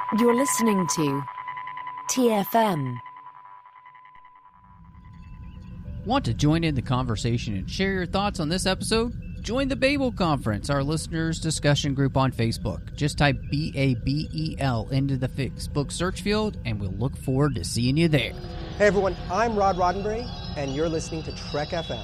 You're listening to TFM. Want to join in the conversation and share your thoughts on this episode? Join the Babel Conference, our listeners' discussion group on Facebook. Just type BABEL into the Facebook search field, and we'll look forward to seeing you there. Hey everyone, I'm Rod Roddenberry, and you're listening to Trek FM.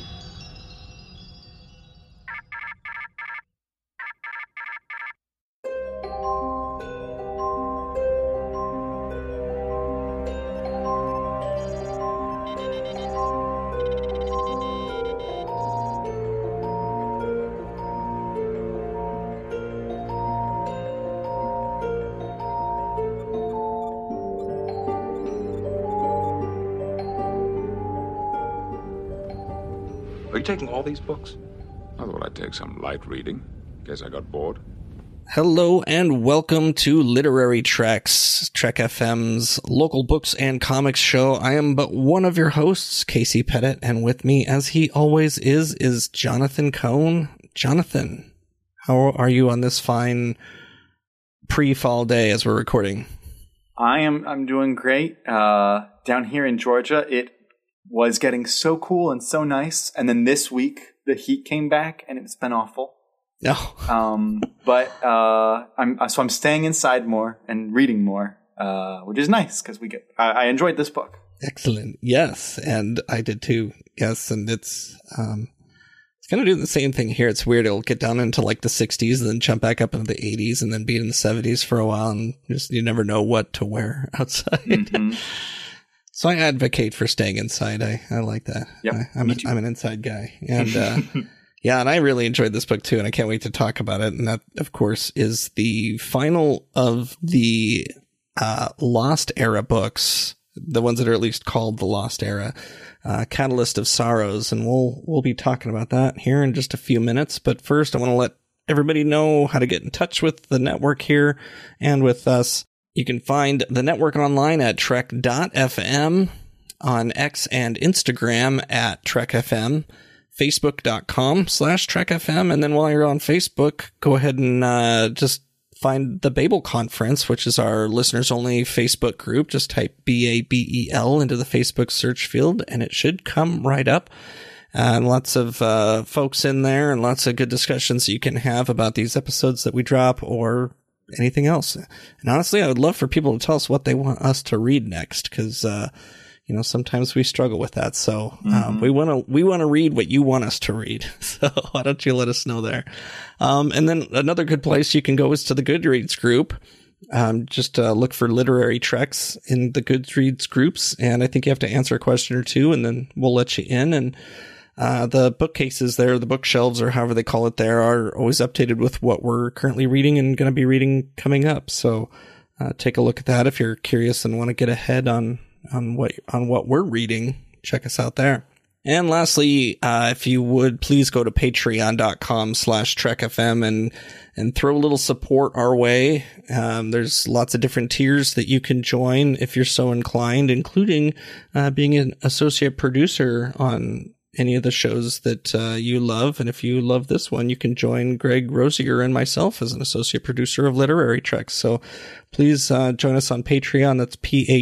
Are you taking all these books? I thought I'd take some light reading. Guess I got bored. Hello and welcome to Literary Treks, Trek FM's local books and comics show. I am but one of your hosts, Casey Pettit, and with me, as he always is Jonathan Cohn. Jonathan, how are you on this fine pre-fall day as we're recording? I'm doing great. Down here in Georgia, it was getting so cool and so nice, and then this week the heat came back and it's been awful. No. But I'm staying inside more and reading more, which is nice because I enjoyed this book. Excellent. Yes, and I did too. Yes, and it's kind of doing the same thing here. It's weird. It'll get down into like the 60s and then jump back up into the 80s and then be in the 70s for a while, and just you never know what to wear outside. Mm-hmm. So I advocate for staying inside. I like that. Yep, I'm an inside guy. And yeah, and I really enjoyed this book too, and I can't wait to talk about it. And that, of course, is the final of the Lost Era books, the ones that are at least called the Lost Era, Catalyst of Sorrows. And we'll be talking about that here in just a few minutes. But first, I want to let everybody know how to get in touch with the network here and with us. You can find the network online at trek.fm, on X and Instagram at trekfm, facebook.com/trekfm. And then while you're on Facebook, go ahead and just find the Babel Conference, which is our listeners only Facebook group. Just type BABEL into the Facebook search field and it should come right up. And lots of folks in there and lots of good discussions you can have about these episodes that we drop or anything else. And honestly, I would love for people to tell us what they want us to read next, because sometimes we struggle with that. So we want to read what you want us to read. So why don't you let us know there? And then another good place you can go is to the Goodreads group. Just look for Literary Treks in the Goodreads groups, and I think you have to answer a question or two, and then we'll let you in. And the bookcases there, the bookshelves, or however they call it there, are always updated with what we're currently reading and going to be reading coming up. So take a look at that if you're curious and want to get ahead on what we're reading. Check us out there. And lastly, if you would please go to patreon.com/trekfm and throw a little support our way. There's lots of different tiers that you can join if you're so inclined, including being an associate producer on any of the shows that you love. And if you love this one, you can join Greg Rosier and myself as an associate producer of Literary Treks. So please join us on Patreon. That's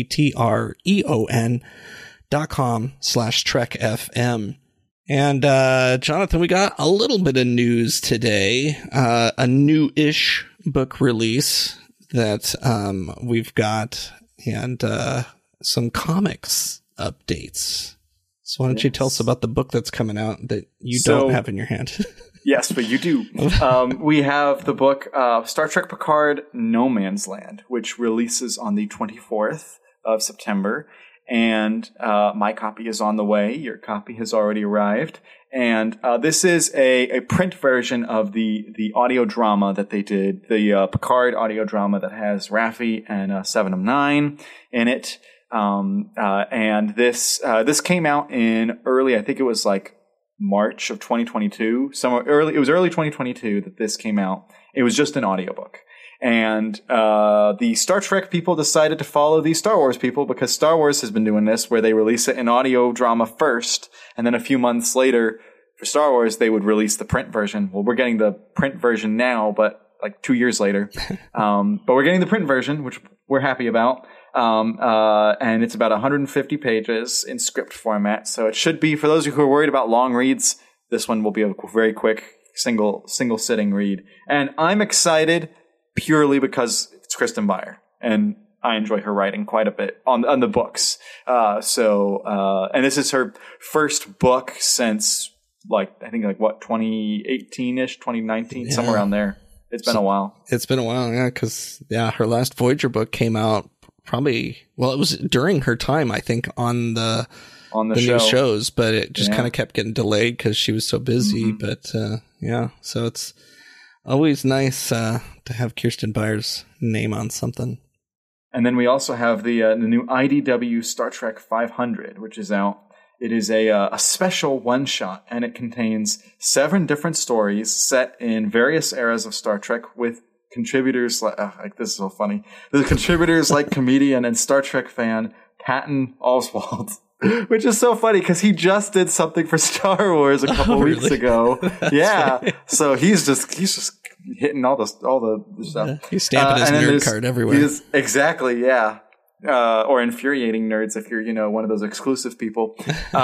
patreon.com/trekfm. And Jonathan, we got a little bit of news today, a new-ish book release that we've got, and some comics updates. So why don't you tell us about the book that's coming out that you don't have in your hand? Yes, but you do. We have the book Star Trek Picard No Man's Land, which releases on the 24th of September. And my copy is on the way. Your copy has already arrived. And this is a print version of the audio drama that they did, the Picard audio drama that has Raffi and Seven of Nine in it. And this came out in early, I think it was like March of 2022, it was early 2022 that this came out. It was just an audiobook. And the Star Trek people decided to follow the Star Wars people, because Star Wars has been doing this where they release it in audio drama first, and then a few months later for Star Wars they would release the print version. Well, we're getting the print version now, but like 2 years later. But we're getting the print version, which we're happy about. And it's about 150 pages in script format. So it should be, for those of you who are worried about long reads, this one will be a very quick single sitting read. And I'm excited purely because it's Kristen Beyer, and I enjoy her writing quite a bit on the books. And this is her first book since I think 2018-ish, 2019, somewhere around there. It's been a while. It's been a while, yeah, because her last Voyager book came out it was during her time, I think, on the new shows, but it just kind of kept getting delayed because she was so busy. But so it's always nice to have Kirsten Beyer's name on something. And then we also have the new IDW Star Trek 500, which is out. It is a special one-shot, and it contains 7 different stories set in various eras of Star Trek with contributors like this is so funny. The contributors like comedian and Star Trek fan Patton Oswalt, which is so funny because he just did something for Star Wars a couple weeks ago. Yeah, so he's just hitting all the stuff. Yeah, he's stamping his nerd card everywhere. Exactly, yeah. Or infuriating nerds if you're, one of those exclusive people.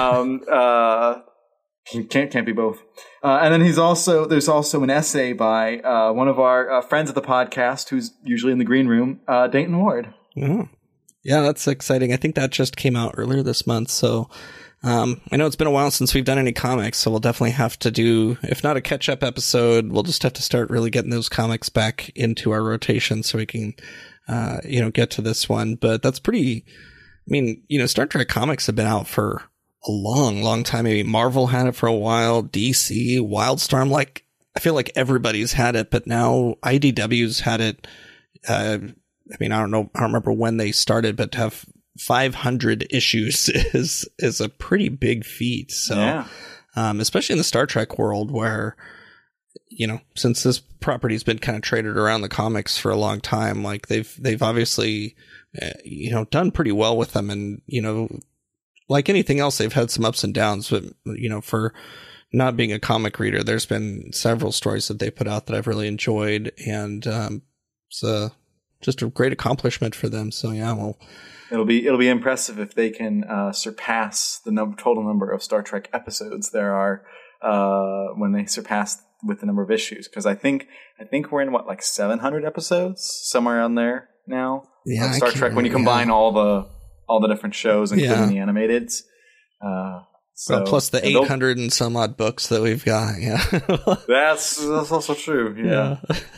Can't be both. And then there's also an essay by one of our friends of the podcast who's usually in the green room, Dayton Ward. Mm-hmm. Yeah, that's exciting. I think that just came out earlier this month. So I know it's been a while since we've done any comics, so we'll definitely have to do, if not a catch-up episode, we'll just have to start really getting those comics back into our rotation so we can get to this one. But that's pretty, Star Trek comics have been out for a long, long time. Maybe Marvel had it for a while, DC, Wildstorm, I feel like everybody's had it, but now IDW's had it. I don't remember when they started, but to have 500 issues is a pretty big feat. So, especially in the Star Trek world where, since this property's been kind of traded around the comics for a long time, they've obviously, done pretty well with them. And, like anything else, they've had some ups and downs, but, for not being a comic reader, there's been several stories that they put out that I've really enjoyed. And, it's just a great accomplishment for them. So it'll be impressive if they can surpass the total number of Star Trek episodes there are when they surpass with the number of issues. Because I think we're in 700 episodes, somewhere around there now. Yeah, of Star Trek when you combine all the different shows, including the animateds. Plus the 800 and some odd books that we've got. Yeah, that's also true. Yeah.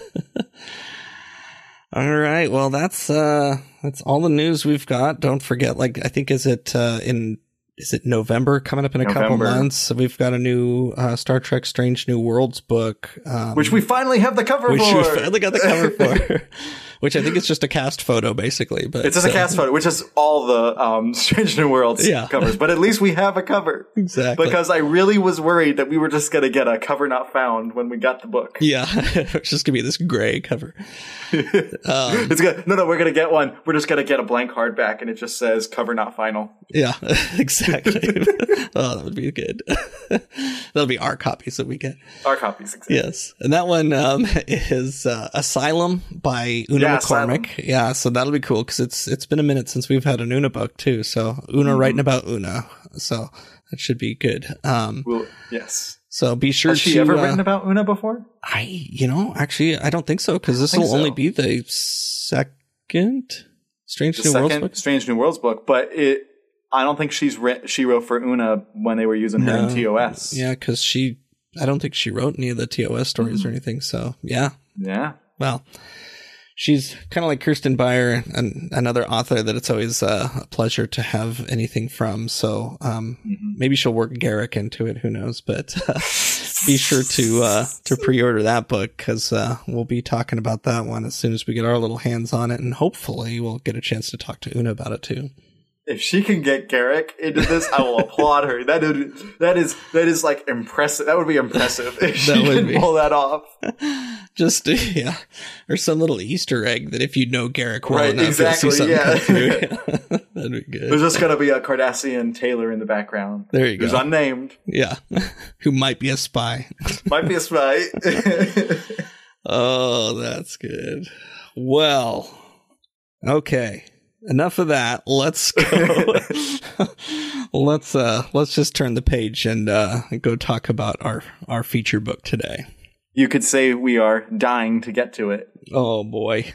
All right. Well, that's all the news we've got. Don't forget, I think is it November coming up in a couple months? So we've got a new Star Trek Strange New Worlds book, which we finally have the cover for. Which we finally got the cover for. Which I think is just a cast photo, basically. But it's just a cast photo, which is all the Strange New Worlds covers. But at least we have a cover. Exactly. Because I really was worried that we were just going to get a cover not found when we got the book. Yeah. It's just going to be this gray cover. It's good. No, we're going to get one. We're just going to get a blank hardback and it just says cover not final. Yeah, exactly. Oh, that would be good. That'll be our copies that we get. Our copies, exactly. Yes. And that one is Asylum by Una McCormick. Asylum. Yeah, so that'll be cool because it's been a minute since we've had an Una book too. So Una writing about Una. So that should be good. Yes. So be sure Has she ever written about Una before? Actually, I don't think so because this will only be the second Strange New Worlds book, but I don't think she wrote for Una when they were using her in TOS. Yeah, because I don't think she wrote any of the TOS stories or anything. So yeah. Well, she's kind of like Kirsten Beyer, another author that it's always a pleasure to have anything from. So maybe she'll work Garrick into it. Who knows? But be sure to pre-order that book because we'll be talking about that one as soon as we get our little hands on it, and hopefully we'll get a chance to talk to Una about it too. If she can get Garrick into this, I will applaud her. That is like impressive. That would be impressive if she can pull that off. Just or some little Easter egg that if you know Garrick well enough, exactly, you'll see something come through. That'd be good. There's just gonna be a Cardassian Taylor in the background. There you go. Who's unnamed. Yeah, who might be a spy. Might be a spy. Oh, that's good. Well, okay. Enough of that. Let's go. Let's just turn the page and go talk about our feature book today. You could say we are dying to get to it. Oh boy.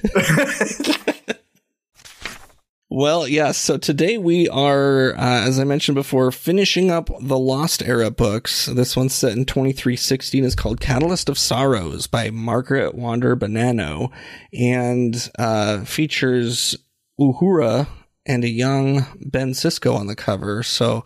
Well, yeah, so today we are, as I mentioned before, finishing up the Lost Era books. This one's set in 2316. It's called Catalyst of Sorrows by Margaret Wander Bonanno, and features Uhura and a young Ben Sisko on the cover. So,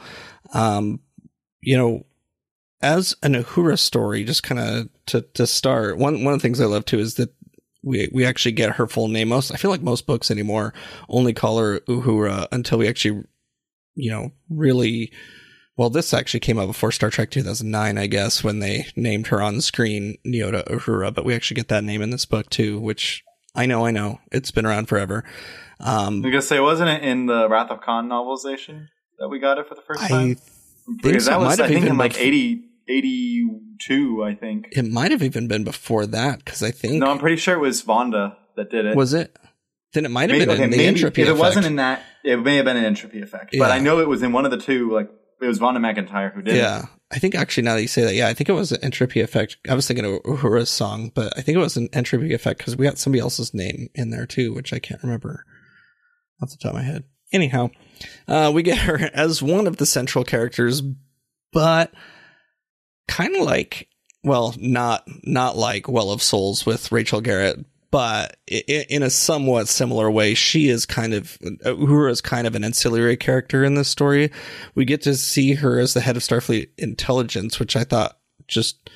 as an Uhura story, just kind of to start, one of the things I love too is that we actually get her full name. I feel like most books anymore only call her Uhura until we actually, really. Well, this actually came out before Star Trek 2009, I guess, when they named her on screen Nyota Uhura. But we actually get that name in this book too, which I know, it's been around forever. I'm gonna say, wasn't it in the Wrath of Khan novelization that we got it for the first time? Because that was, I think, in like 82, I think. It might have even been before that, because I think... No, I'm pretty sure it was Vonda that did it. Was it? Then it might have been in the Entropy Effect. If it wasn't in that, it may have been an Entropy Effect. Yeah. But I know it was in one of the two, like, it was Vonda McIntyre who did it. Yeah. I think actually, now that you say that, I think it was an Entropy Effect. I was thinking of Uhura's song, but I think it was an Entropy Effect, because we got somebody else's name in there too, which I can't remember off the top of my head. Anyhow, we get her as one of the central characters, but kind of like, well, not like Well of Souls with Rachel Garrett, but in a somewhat similar way, she is Uhura is kind of an ancillary character in this story. We get to see her as the head of Starfleet Intelligence, which I thought just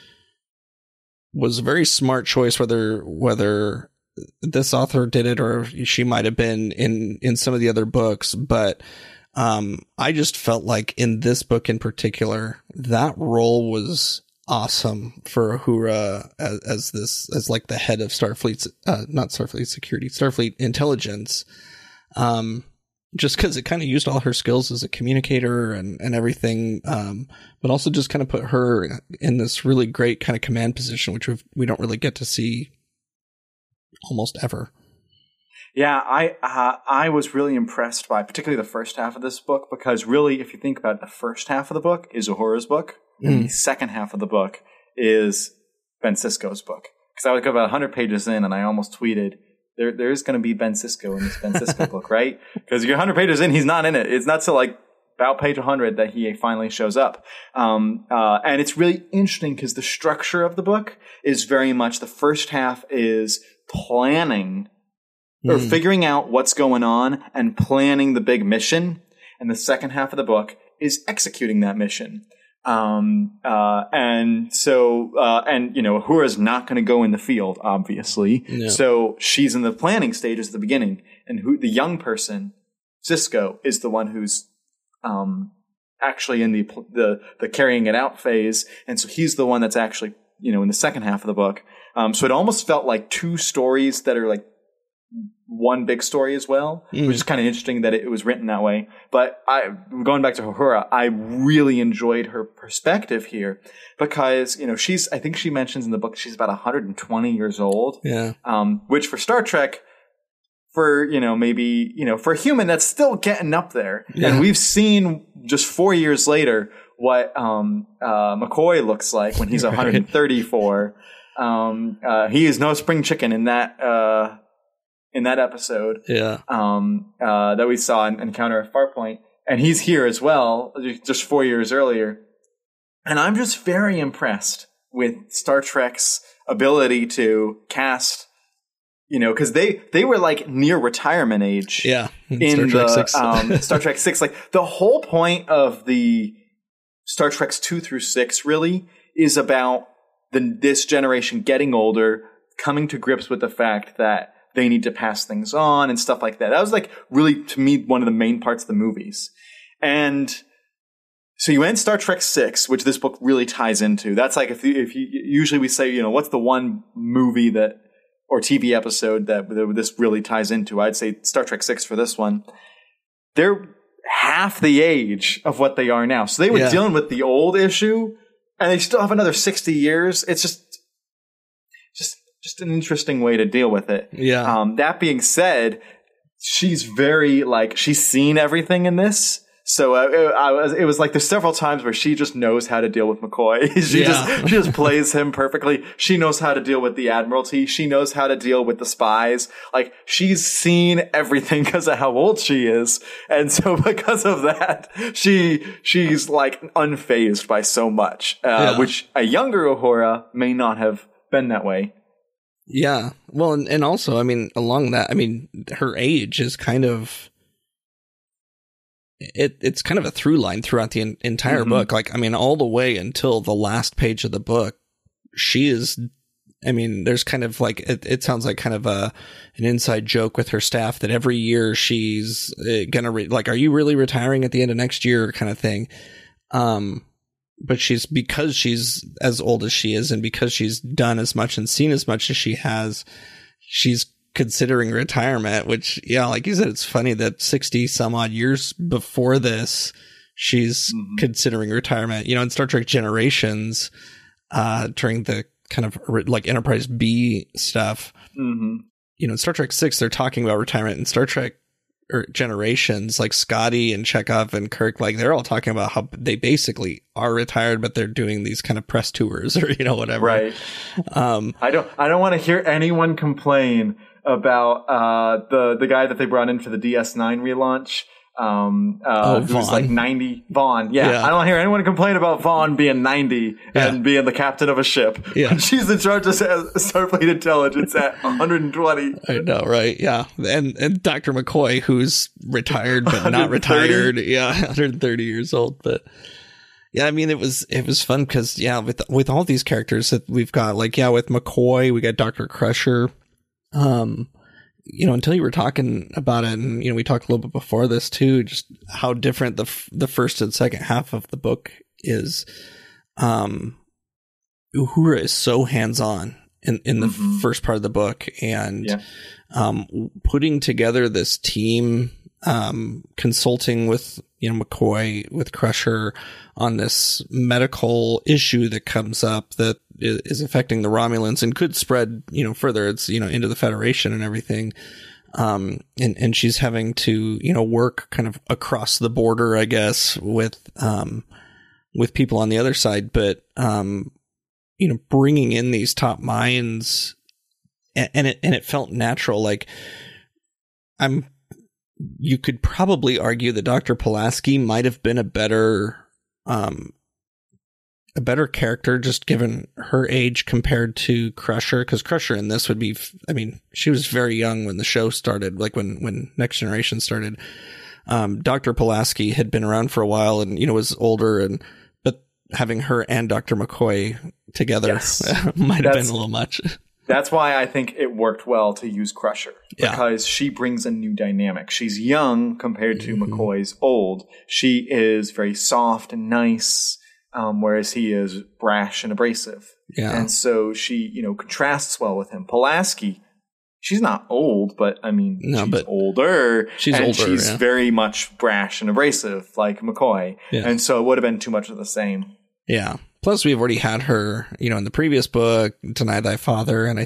was a very smart choice, whether this author did it or she might have been in some of the other books, but I just felt like in this book in particular, that role was awesome for Uhura as like the head of Starfleet's, not Starfleet Security, Starfleet Intelligence. Just because it kind of used all her skills as a communicator and everything, but also just kind of put her in this really great kind of command position, which we don't really get to see almost ever. Yeah, I was really impressed by particularly the first half of this book, because really, if you think about it, the first half of the book is Uhura's book, and the second half of the book is Ben Sisko's book. Because I was about 100 pages in, and I almost tweeted, there's going to be Ben Sisko in this Ben Sisko book, right? Because you're 100 pages in, he's not in it. It's not till like about page 100 that he finally shows up. And it's really interesting because the structure of the book is very much, the first half is planning or figuring out what's going on and planning the big mission. And the second half of the book is executing that mission. Uhura's not going to go in the field, obviously. No. So she's in the planning stages at the beginning. And the young person, Sisko, is the one who's, actually in the carrying it out phase. And so he's the one that's actually, in the second half of the book. So it almost felt like two stories that are like one big story as well, which is kind of interesting that it was written that way. But going back to Uhura, I really enjoyed her perspective here because, I think she mentions in the book she's about 120 years old. Yeah. Which for Star Trek, for, maybe, for a human, that's still getting up there. Yeah. And we've seen just 4 years later what McCoy looks like when he's 134. He is no spring chicken in that episode, that we saw in Encounter at Farpoint, and he's here as well, just 4 years earlier. And I'm just very impressed with Star Trek's ability to cast, because they were like near retirement age. Yeah, in Star Trek 6. Star Trek 6, like the whole point of the Star Treks 2 through 6 really is about this generation getting older, coming to grips with the fact that they need to pass things on and stuff like that. That was like really, to me, one of the main parts of the movies. And so you end Star Trek 6, which this book really ties into. That's like if you usually we say, what's the one movie or TV episode that this really ties into? I'd say Star Trek 6 for this one. They're half the age of what they are now. So they were dealing with the old issue, and they still have another 60 years. It's just just an interesting way to deal with it. Yeah. That being said, she's very she's seen everything in this. So it was like there's several times where she just knows how to deal with McCoy. she just plays him perfectly. She knows how to deal with the Admiralty. She knows how to deal with the spies. Like, she's seen everything because of how old she is. And so because of that, she's like unfazed by so much, which a younger Uhura may not have been that way. Yeah. Well, and also, I mean, along that, I mean, her age is kind of, it's kind of a through line throughout the entire book. Like, I mean, all the way until the last page of the book, she is, I mean, there's kind of like, it sounds like kind of an inside joke with her staff that every year she's gonna, are you really retiring at the end of next year kind of thing. But because she's as old as she is and because she's done as much and seen as much as she has, she's considering retirement, which, yeah, like you said, it's funny that 60 some odd years before this, she's considering retirement. You know, in Star Trek Generations, during the kind of like Enterprise B stuff, you know, in Star Trek 6, they're talking about retirement. In Star Trek Generations, like Scotty and Chekhov and Kirk, like they're all talking about how they basically are retired, but they're doing these kind of press tours or, you know, whatever. Right. I don't want to hear anyone complain about the guy that they brought in for the DS9 relaunch. Who's like 90, Vaughn. Yeah. I don't want to hear anyone complain about Vaughn being 90 and being the captain of a ship. Yeah. She's in charge of Starfleet intelligence at 120. I know, right? Yeah. And Dr. McCoy, who's retired but not retired. Yeah, 130 years old. But yeah, I mean, it was fun because, yeah, with all these characters that we've got, like, yeah, with McCoy, we got Dr. Crusher. You know, until you were talking about it, and, you know, we talked a little bit before this too, just how different the first and second half of the book is. Uhura is so hands-on in the first part of the book, and putting together this team, consulting with, you know, McCoy, with Crusher on this medical issue that comes up that is affecting the Romulans and could spread, you know, further. It's, you know, into the Federation and everything. And she's having to, you know, work kind of across the border, I guess, with people on the other side. But, you know, bringing in these top minds, and it felt natural. Like, you could probably argue that Dr. Pulaski might have been a better character, just given her age compared to Crusher, because Crusher in this would be, I mean, she was very young when the show started, like when Next Generation started. Dr. Pulaski had been around for a while and, you know, was older, but having her and Dr. McCoy together might have been a little much. That's why I think it worked well to use Crusher, because she brings a new dynamic. She's young compared to McCoy's old. She is very soft and nice, whereas he is brash and abrasive. Yeah. And so she, you know, contrasts well with him. Pulaski, she's not old, but I mean, she's older. She's very much brash and abrasive like McCoy. Yeah. And so it would have been too much of the same. Yeah. Plus, we've already had her, you know, in the previous book, Deny Thy Father, and I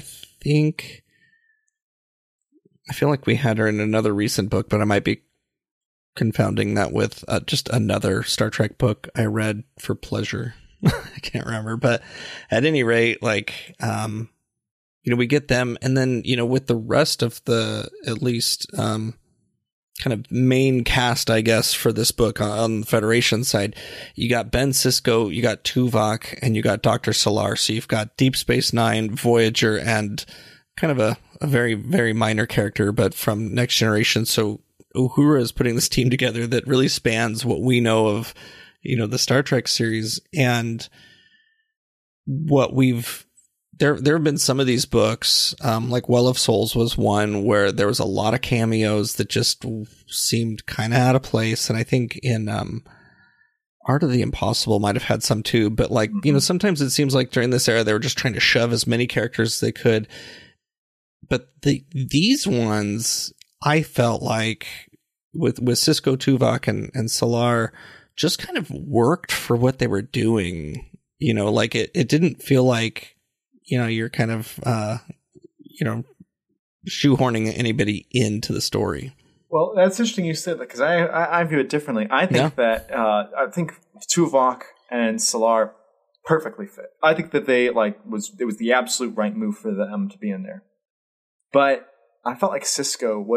feel like we had her in another recent book, but I might be confounding that with just another Star Trek book I read for pleasure. I can't remember, but at any rate, like, you know, we get them, and then, you know, with the rest of the, at least, kind of main cast, I guess, for this book on the Federation side, you got Ben Sisko, you got Tuvok, and you got Dr. Solar. So you've got Deep Space Nine, Voyager, and kind of a very, very minor character, but from Next Generation. So Uhura is putting this team together that really spans what we know of, you know, the Star Trek series. And what there have been some of these books, like Well of Souls was one where there was a lot of cameos that just seemed kind of out of place. And I think in Art of the Impossible might have had some too. But, like, you know, sometimes it seems like during this era they were just trying to shove as many characters as they could. But these ones, I felt like with Sisko, Tuvok, and Solar, just kind of worked for what they were doing. You know, like it didn't feel like, you know, you're kind of shoehorning anybody into the story. Well, that's interesting you said that, because I view it differently. I think that I think Tuvok and Salar perfectly fit. I think that it was the absolute right move for them to be in there. But I felt like Sisko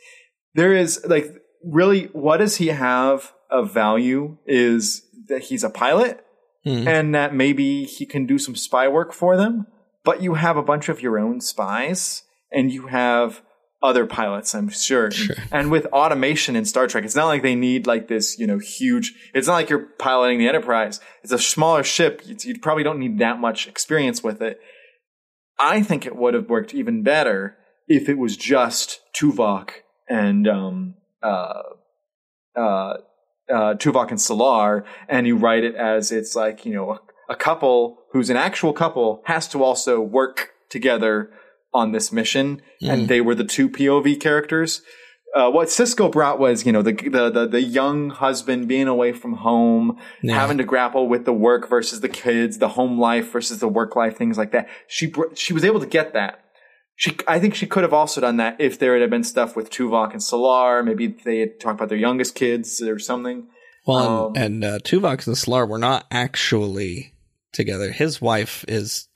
really, what does he have of value is that he's a pilot and that maybe he can do some spy work for them, but you have a bunch of your own spies and you have other pilots, I'm sure. And with automation in Star Trek, it's not like they need like this, huge, it's not like you're piloting the Enterprise. It's a smaller ship. You probably don't need that much experience with it. I think it would have worked even better if it was just Tuvok and Tuvok and Salar, and you write it as it's like, a couple who's an actual couple has to also work together on this mission, and they were the two POV characters. What Sisko brought was, the young husband being away from home, having to grapple with the work versus the kids, the home life versus the work life, things like that. She was able to get that. I think she could have also done that if there had been stuff with Tuvok and Salar. Maybe they had talked about their youngest kids or something. Well, and Tuvok and Salar were not actually together. His wife is,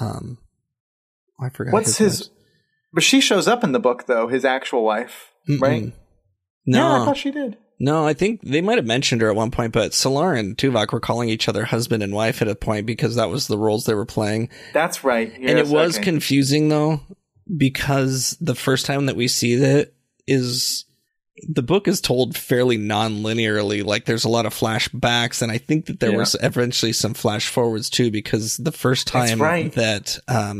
I forgot. What's his? But she shows up in the book, though. His actual wife, right? No, yeah, I thought she did. No, I think they might have mentioned her at one point, but Salar and Tuvok were calling each other husband and wife at a point because that was the roles they were playing. That's right. And it was confusing, though, because the first time that we see that is the book is told fairly non-linearly. Like there's a lot of flashbacks, and I think that there was eventually some flash forwards too, because the first time that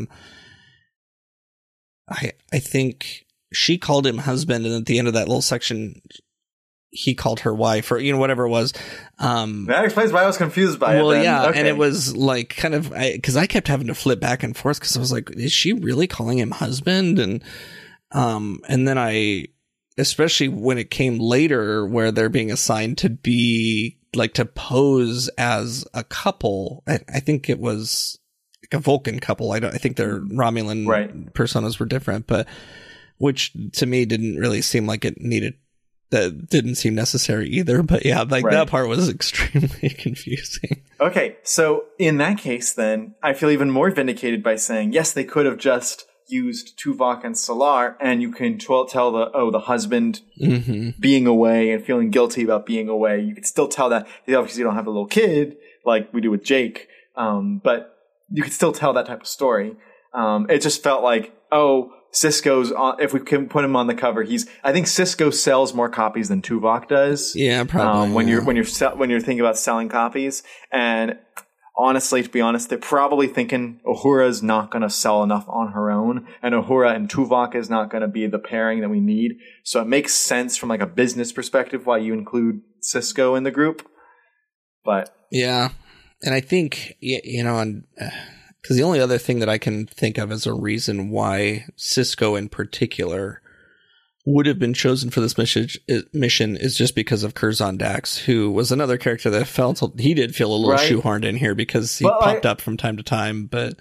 I think she called him husband, and at the end of that little section he called her wife, or whatever it was. That explains why I was confused by it. Well, yeah, okay. And it was like kind of because I kept having to flip back and forth because I was like, is she really calling him husband? And then I, especially when it came later where they're being assigned to be like to pose as a couple. I think it was like a Vulcan couple. I think their Romulan personas were different, but which to me didn't really seem like it needed. That didn't seem necessary either, but yeah, like that part was extremely confusing. Okay, so in that case, then I feel even more vindicated by saying, yes, they could have just used Tuvok and Salar, and you can tell the husband being away and feeling guilty about being away. You could still tell that they obviously don't have a little kid like we do with Jake, but you could still tell that type of story. It just felt like, Sisko's on, if we can put him on the cover, I think Sisko sells more copies than Tuvok does. Yeah, probably. When you're thinking about selling copies, and honestly, to be honest, they're probably thinking Uhura's not going to sell enough on her own, and Uhura and Tuvok is not going to be the pairing that we need. So it makes sense from like a business perspective why you include Sisko in the group. But yeah, and I think because the only other thing that I can think of as a reason why Sisko in particular would have been chosen for this mission is just because of Curzon Dax, who was another character that he did feel a little shoehorned in here because he popped up from time to time. But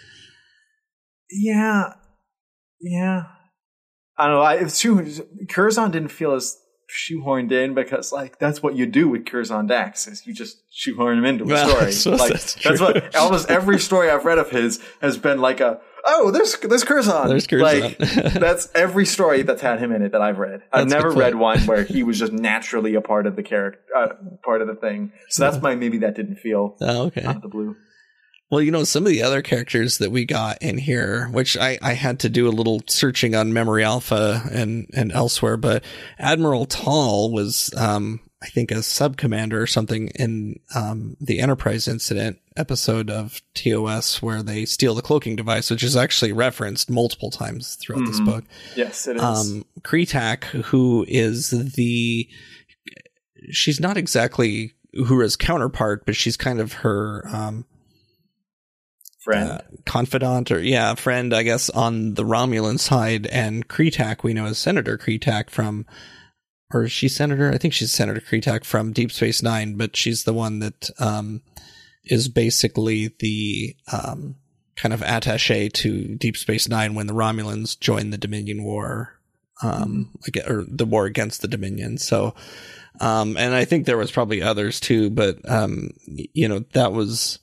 yeah, I don't know. It's true. Curzon didn't feel as shoehorned in because like that's what you do with Curzon Dax is you just shoehorn him into a story. That's what almost every story I've read of his has been like there's Curzon. There's Curzon. Like that's every story that's had him in it that I've read. I've never read one where he was just naturally a part of the character, part of the thing. So that's why maybe that didn't feel out of the blue. Well, some of the other characters that we got in here, which I had to do a little searching on Memory Alpha and elsewhere, but Admiral Tall was, I think, a sub-commander or something in the Enterprise incident episode of TOS where they steal the cloaking device, which is actually referenced multiple times throughout this book. Yes, it is. Kretak, who is she's not exactly Uhura's counterpart, but she's kind of her... friend, confidant, or friend, I guess, on the Romulan side. And Kretak, we know as Senator Kretak from, or is she Senator? I think she's Senator Kretak from Deep Space Nine, but she's the one that is basically the kind of attaché to Deep Space Nine when the Romulans joined the Dominion War, or the war against the Dominion. So, and I think there was probably others too, but, that was,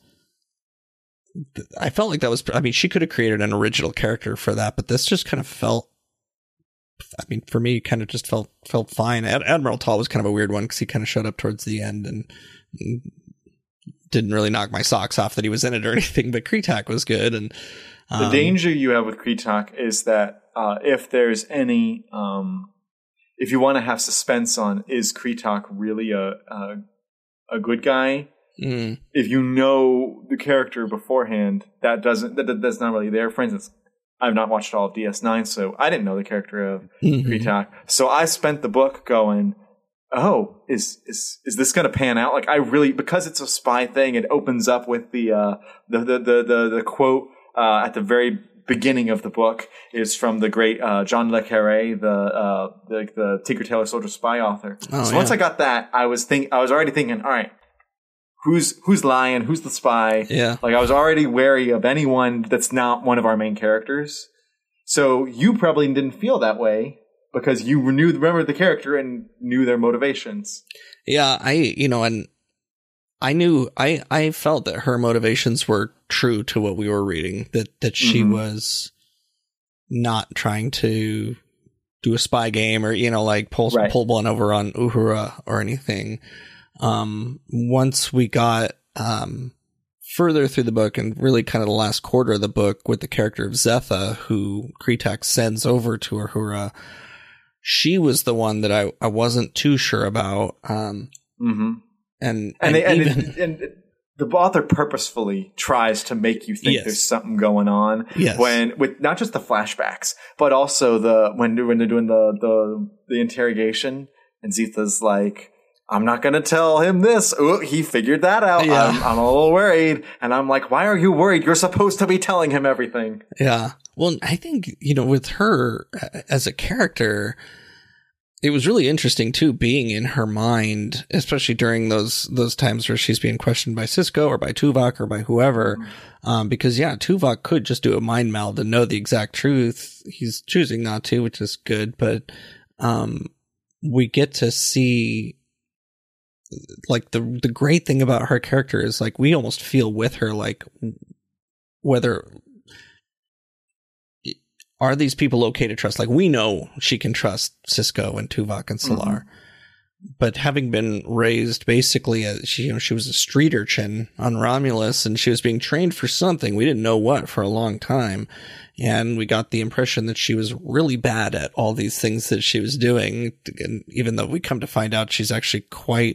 I felt like that was, I mean, she could have created an original character for that, but this just kind of felt, I mean, for me, kind of just felt fine. Admiral Tall was kind of a weird one because he kind of showed up towards the end and didn't really knock my socks off that he was in it or anything, but Kretak was good. And the danger you have with Kretak is that if there's any, if you want to have suspense on, is Kretak really a good guy? Mm. If you know the character beforehand, that's not really there. For instance, I've not watched all of DS9, so I didn't know the character of Kretak. So I spent the book going, oh, is this going to pan out? Like, I really, because it's a spy thing, it opens up with the quote at the very beginning of the book is from the great John le Carré, the Tinker Tailor Soldier Spy author. Oh, so once I got that, I was already thinking, all right, who's lying? Who's the spy? Yeah. Like, I was already wary of anyone that's not one of our main characters. So you probably didn't feel that way because you remembered the character and knew their motivations. Yeah, I felt that her motivations were true to what we were reading, that she was not trying to do a spy game or, pull one over on Uhura or anything. Once we got further through the book and really kind of the last quarter of the book with the character of Zetha, who Kretak sends over to Uhura, she was the one that I wasn't too sure about. And the author purposefully tries to make you think there's something going on with not just the flashbacks, but also when they're doing the interrogation and Zetha's like, I'm not going to tell him this. Ooh, he figured that out. Yeah. I'm a little worried. And I'm like, why are you worried? You're supposed to be telling him everything. Yeah. Well, I think, with her as a character, it was really interesting too, being in her mind, especially during those times where she's being questioned by Sisko or by Tuvok or by whoever. Because Tuvok could just do a mind meld and know the exact truth. He's choosing not to, which is good. But, we get to see, like, the great thing about her character is, like, we almost feel with her, like, whether are these people okay to trust? Like, we know she can trust Sisko and Tuvok and Solar, but having been raised basically as she was a street urchin on Romulus and she was being trained for something, we didn't know what, for a long time. And we got the impression that she was really bad at all these things that she was doing. And even though we come to find out she's actually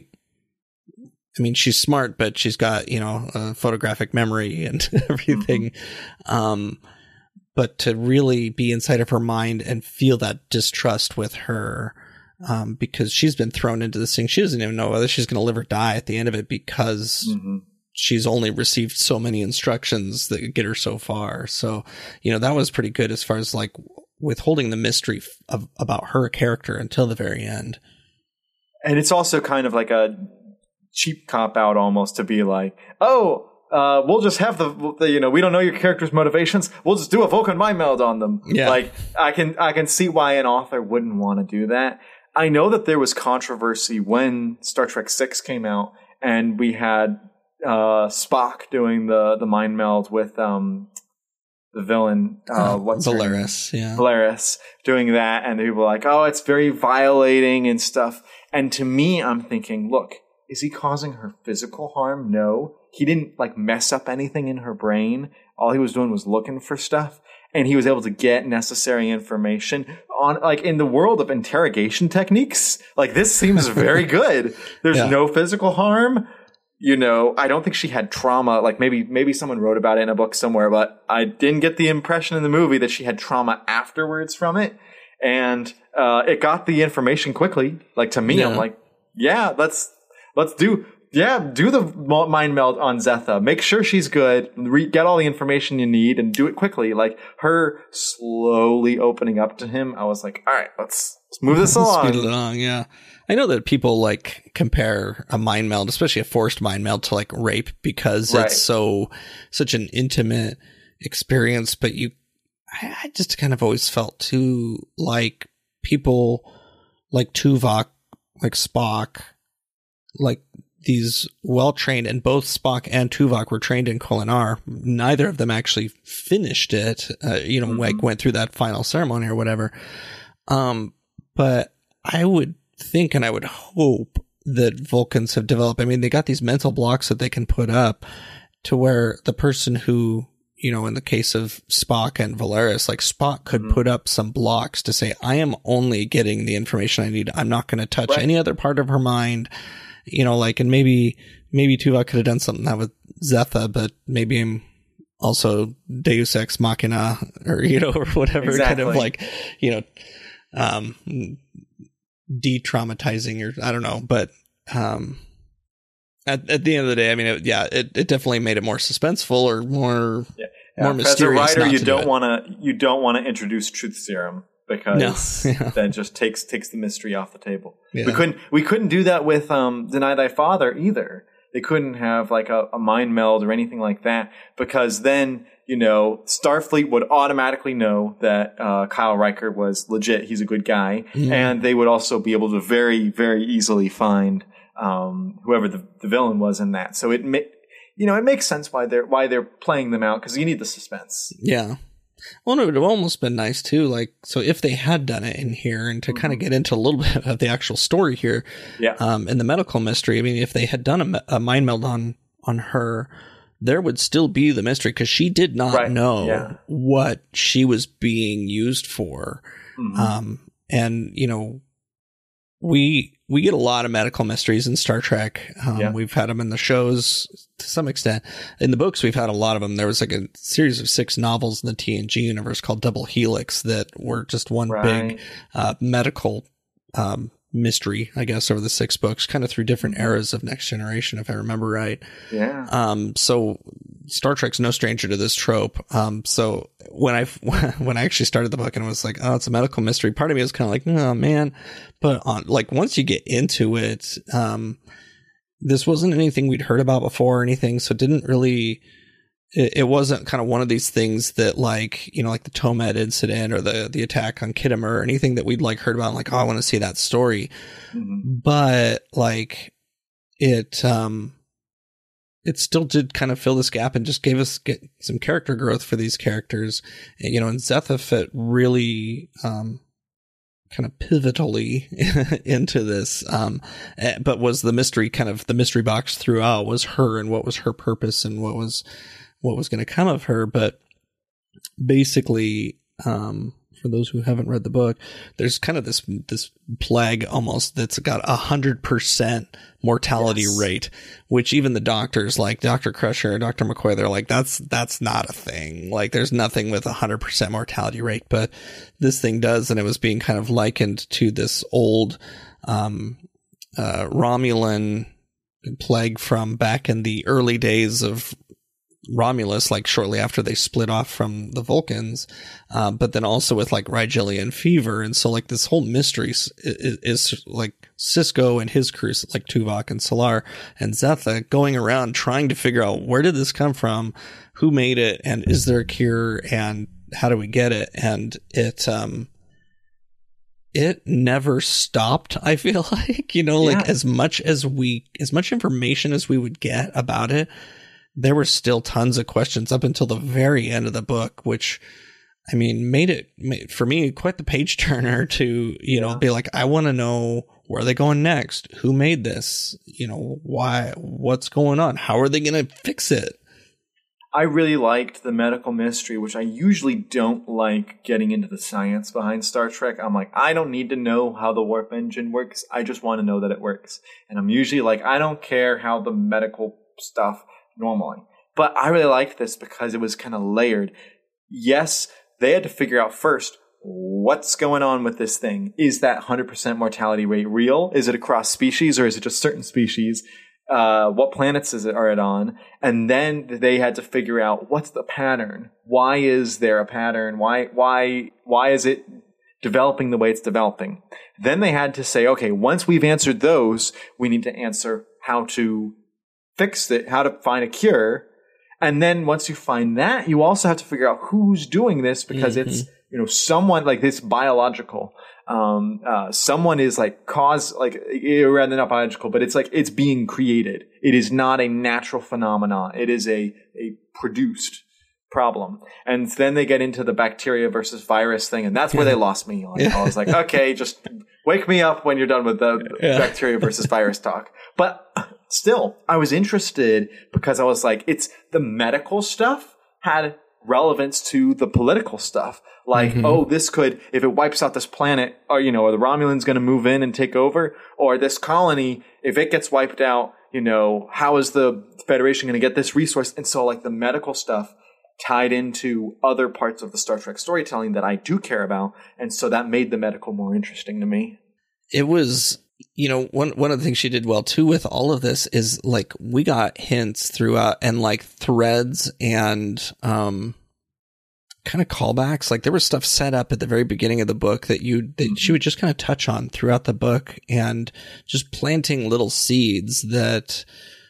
she's smart, but she's got, a photographic memory and everything. But to really be inside of her mind and feel that distrust with her, because she's been thrown into this thing. She doesn't even know whether she's going to live or die at the end of it because she's only received so many instructions that get her so far. So, that was pretty good as far as, like, withholding the mystery about her character until the very end. And it's also kind of like a cheap cop out almost to be like, we'll just have the we don't know your character's motivations. We'll just do a Vulcan mind meld on them. Yeah. Like, I can see why an author wouldn't want to do that. I know that there was controversy when Star Trek VI came out and we had Spock doing the mind meld with the villain, Valeris. Yeah. Valeris doing that, and people were like, oh, it's very violating and stuff. And to me, I'm thinking, look, is he causing her physical harm? No. He didn't, like, mess up anything in her brain. All he was doing was looking for stuff, and he was able to get necessary information on, like, in the world of interrogation techniques. Like, this seems very good. There's no physical harm. I don't think she had trauma. Like, maybe someone wrote about it in a book somewhere, but I didn't get the impression in the movie that she had trauma afterwards from it. And it got the information quickly. Like, to me, I'm like, let's do the mind meld on Zetha. Make sure she's good. Get all the information you need and do it quickly. Like, her slowly opening up to him, I was like, all right, let's move this along. Speed it along, yeah. I know that people, like, compare a mind meld, especially a forced mind meld, to, like, rape because it's such an intimate experience, but I just kind of always felt too like people like Tuvok, like Spock, like these well-trained, and both Spock and Tuvok were trained in Kolinahr. Neither of them actually finished it, like went through that final ceremony or whatever. But I would think and I would hope that Vulcans have developed. I mean, they got these mental blocks that they can put up to where the person who, in the case of Spock and Valeris, like Spock could put up some blocks to say, I am only getting the information I need. I'm not going to touch any other part of her mind, and maybe Tuvok could have done something that with Zetha, but maybe I'm also Deus Ex Machina or, or whatever, kind of like, de-traumatizing, or I don't know, but at the end of the day, I mean, it definitely made it more suspenseful or more mysterious. As a writer, you don't want to introduce truth serum, because that just takes the mystery off the table. Yeah. We couldn't do that with Deny Thy Father either. They couldn't have like a mind meld or anything like that, because then Starfleet would automatically know that Kyle Riker was legit. He's a good guy, and they would also be able to very, very easily find whoever the villain was in that. So it makes sense why they're playing them out, because you need the suspense. Yeah. Well, it would have almost been nice too. Like, so if they had done it in here, and to kind of get into a little bit of the actual story here, in the medical mystery. I mean, if they had done a mind meld on her, there would still be the mystery, because she did not know what she was being used for. And we get a lot of medical mysteries in Star Trek. We've had them in the shows to some extent. In the books, we've had a lot of them. There was like a series of 6 novels in the TNG universe called Double Helix that were just one big medical mystery, I guess, over the 6 books, kind of through different eras of Next Generation, if I remember right. Yeah. So Star Trek's no stranger to this trope. So when I actually started the book and it was like, oh, it's a medical mystery, part of me was kind of like, oh man. But once you get into it, this wasn't anything we'd heard about before or anything. So it didn't really, it wasn't kind of one of these things that like, like the Tomed incident or the attack on Khitomer or anything that we'd like heard about. Like, oh, I want to see that story. But like it still did kind of fill this gap and just get some character growth for these characters, and Zetha fit really, kind of pivotally into this, but was the mystery box throughout was her and what was her purpose and what was going to come of her. But basically, for those who haven't read the book, there's kind of this plague almost that's got 100% mortality rate, which even the doctors like Dr. Crusher and Dr. McCoy, they're like, that's not a thing. Like, there's nothing with 100% mortality rate, but this thing does. And it was being kind of likened to this old, Romulan plague from back in the early days of Romulus, like shortly after they split off from the Vulcans, but then also with like Rigelian fever. And so like this whole mystery is like Sisko and his crew, like Tuvok and Solar and Zetha, going around trying to figure out, where did this come from? Who made it? And is there a cure? And how do we get it? And it never stopped. I feel like, like as much information as we would get about it, there were still tons of questions up until the very end of the book, which, I mean, made for me quite the page turner to, be like, I want to know, where are they going next? Who made this? Why? What's going on? How are they going to fix it? I really liked the medical mystery, which I usually don't like getting into the science behind Star Trek. I'm like, I don't need to know how the warp engine works. I just want to know that it works. And I'm usually like, I don't care how the medical stuff normally. But I really liked this because it was kind of layered. Yes, they had to figure out first, what's going on with this thing? Is that 100% mortality rate real? Is it across species, or is it just certain species? What planets are it on? And then they had to figure out, what's the pattern? Why is there a pattern? Why is it developing the way it's developing? Then they had to say, okay, once we've answered those, we need to answer how to fix it, how to find a cure. And then once you find that, you also have to figure out who's doing this, because it's, someone like this biological. Someone is like rather not biological, but it's like it's being created. It is not a natural phenomenon. It is a produced problem. And then they get into the bacteria versus virus thing, and that's where they lost me. I was like, okay, just wake me up when you're done with the bacteria versus virus talk. But still, I was interested because I was like, it's the medical stuff had relevance to the political stuff. Like, this could, if it wipes out this planet, or, are the Romulans going to move in and take over? Or this colony, if it gets wiped out, how is the Federation going to get this resource? And so like the medical stuff tied into other parts of the Star Trek storytelling that I do care about. And so that made the medical more interesting to me. It was, one of the things she did well too with all of this is like we got hints throughout and like threads and kind of callbacks. Like there was stuff set up at the very beginning of the book that she would just kind of touch on throughout the book, and just planting little seeds that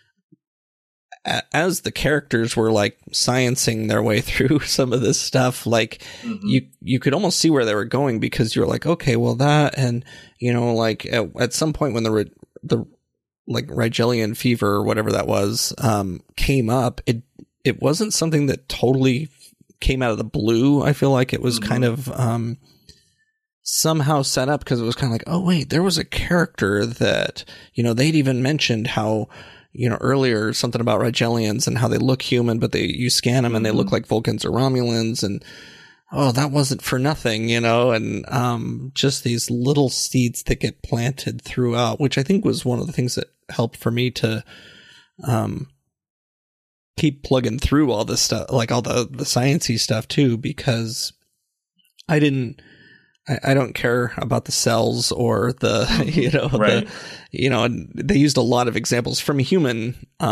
as the characters were like sciencing their way through some of this stuff, like you could almost see where they were going, because you were like, okay, well that, and like at some point when the like Rigelian fever or whatever that was came up, it wasn't something that totally came out of the blue. I feel like it was kind of somehow set up, because it was kind of like, oh wait, there was a character that they'd even mentioned how earlier something about Rigelians and how they look human, but you scan them and they look like Vulcans or Romulans, and that wasn't for nothing, and just these little seeds that get planted throughout, which I think was one of the things that helped for me to keep plugging through all this stuff, like all the sciencey stuff too, because I don't care about the cells or the, right. And they used a lot of examples from human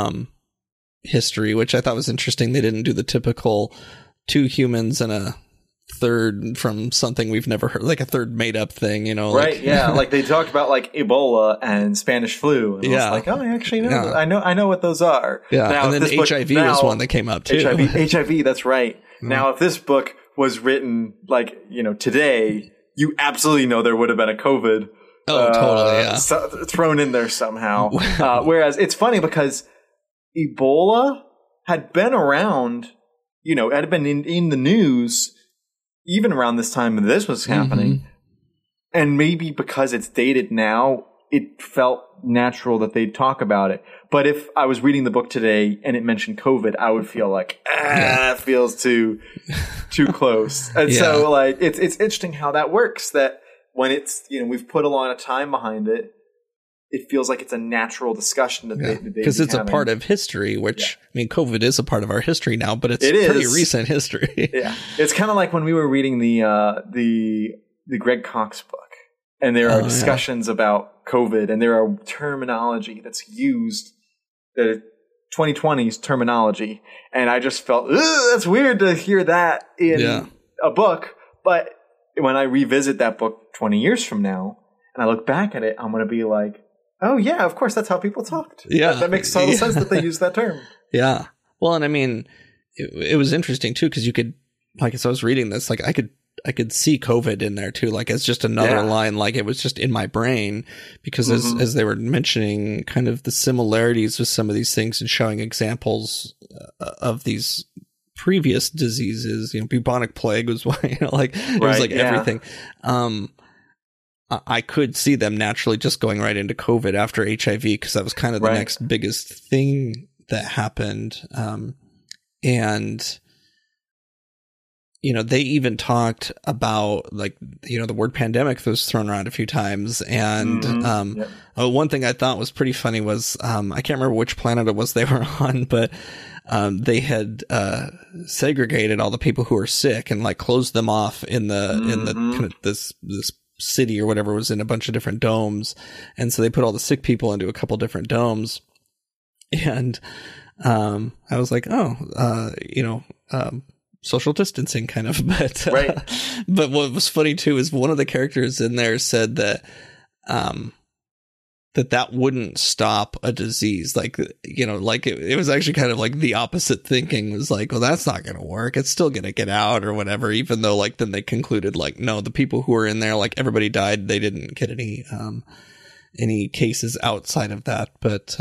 history, which I thought was interesting. They didn't do the typical 2 humans and a third from something we've never heard, like a third made up thing, Right. Yeah. Like they talked about like Ebola and Spanish flu. And I was like, oh, I actually know. Yeah. I know what those are. Yeah. Now, and then HIV was one that came up too. HIV. That's right. Now, if this book was written like, today, you absolutely know there would have been a COVID totally, yeah. thrown in there somehow. Whereas it's funny because Ebola had been around, had been in the news even around this time that this was happening. And maybe because it's dated now, it felt natural that they'd talk about it. But if I was reading the book today and it mentioned COVID, I would feel like, it feels too close. And so like, it's interesting how that works, that when it's, we've put a lot of time behind it, it feels like it's a natural discussion that they because it's having. A part of history, which I mean, COVID is a part of our history now, but it's pretty recent history. It's kind of like when we were reading the Greg Cox book, and there are discussions about COVID, and there are terminology that's used, the 2020's terminology, and I just felt that's weird to hear that in a book. But when I revisit that book 20 years from now, and I look back at it, I'm going to be like, oh, yeah, of course, that's how people talked. Yeah. That makes total sense that they use that term. Yeah. Well, and I mean, it was interesting, too, because you could, like, as I was reading this, like, I could see COVID in there, too, like, as just another line, like, it was just in my brain, because as they were mentioning kind of the similarities with some of these things and showing examples of these previous diseases, bubonic plague was one, it was like everything. I could see them naturally just going right into COVID after HIV, because that was kind of the next biggest thing that happened. And, they even talked about like, the word pandemic that was thrown around a few times. And one thing I thought was pretty funny was I can't remember which planet it was they were on, but they had segregated all the people who were sick and like closed them off in the kind of this city or whatever was in a bunch of different domes. And so they put all the sick people into a couple different domes. And I was like, social distancing kind of, but but what was funny too is one of the characters in there said that that wouldn't stop a disease. Like, you know, like it was actually kind of like the opposite thinking was like, well, that's not going to work. It's still going to get out or whatever, even though like then they concluded like, no, the people who were in there, like everybody died. They didn't get any cases outside of that. But,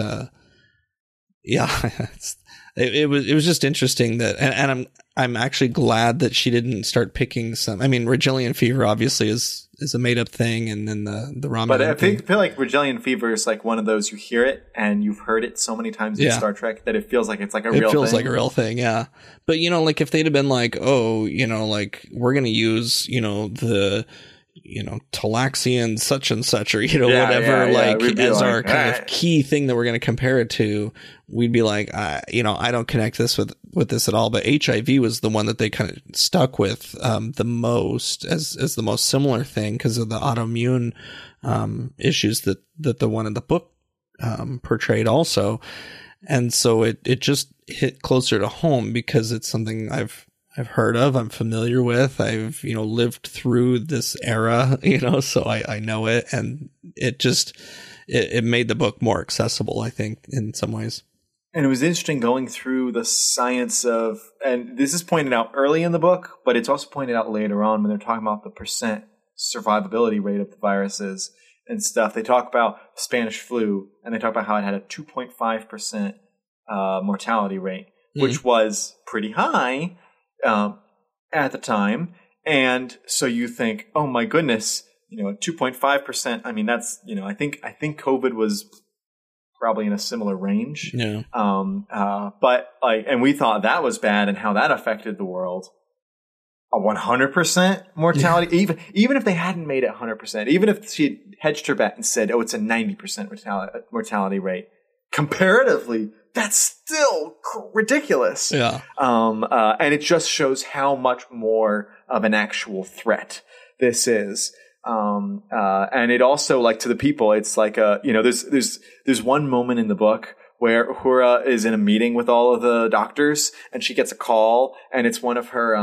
yeah, it was just interesting that, and I'm actually glad that she didn't start picking some. I mean, Regillian fever obviously is a made up thing, and then the Romulan. But I feel like Regillian fever is like one of those you hear it and you've heard it so many times in Star Trek that it feels like it's like a real thing. It feels like a real thing, yeah. But you know, like if they'd have been like, oh, you know, like we're gonna use, you know, the, you know, Talaxian such and such, or, you know, whatever, like as our kind of key thing that we're going to compare it to, we'd be like, you know, I don't connect this with this at all. But HIV was the one that they kind of stuck with the most as the most similar thing because of the autoimmune issues that the one in the book portrayed also. And so it just hit closer to home because it's something I've heard of, I'm familiar with, I've, you know, lived through this era, you know, so I know it, and it just, it made the book more accessible, I think, in some ways. And it was interesting going through the science of, and this is pointed out early in the book, but it's also pointed out later on when they're talking about the percent survivability rate of the viruses and stuff. They talk about Spanish flu, and they talk about how it had a 2.5% mortality rate, which was pretty high at the time. And so you think, oh my goodness, you know, 2.5%. I mean, that's, you know, I think COVID was probably in a similar range. Yeah. But like, and we thought that was bad and how that affected the world. A 100% mortality, even if they hadn't made it 100%, even if she had hedged her bet and said, oh, it's a 90% mortality rate, comparatively, that's still ridiculous. Yeah. And it just shows how much more of an actual threat this is. And it also, like, to the people, it's like you know, there's one moment in the book where Uhura is in a meeting with all of the doctors, and she gets a call, and it's one of her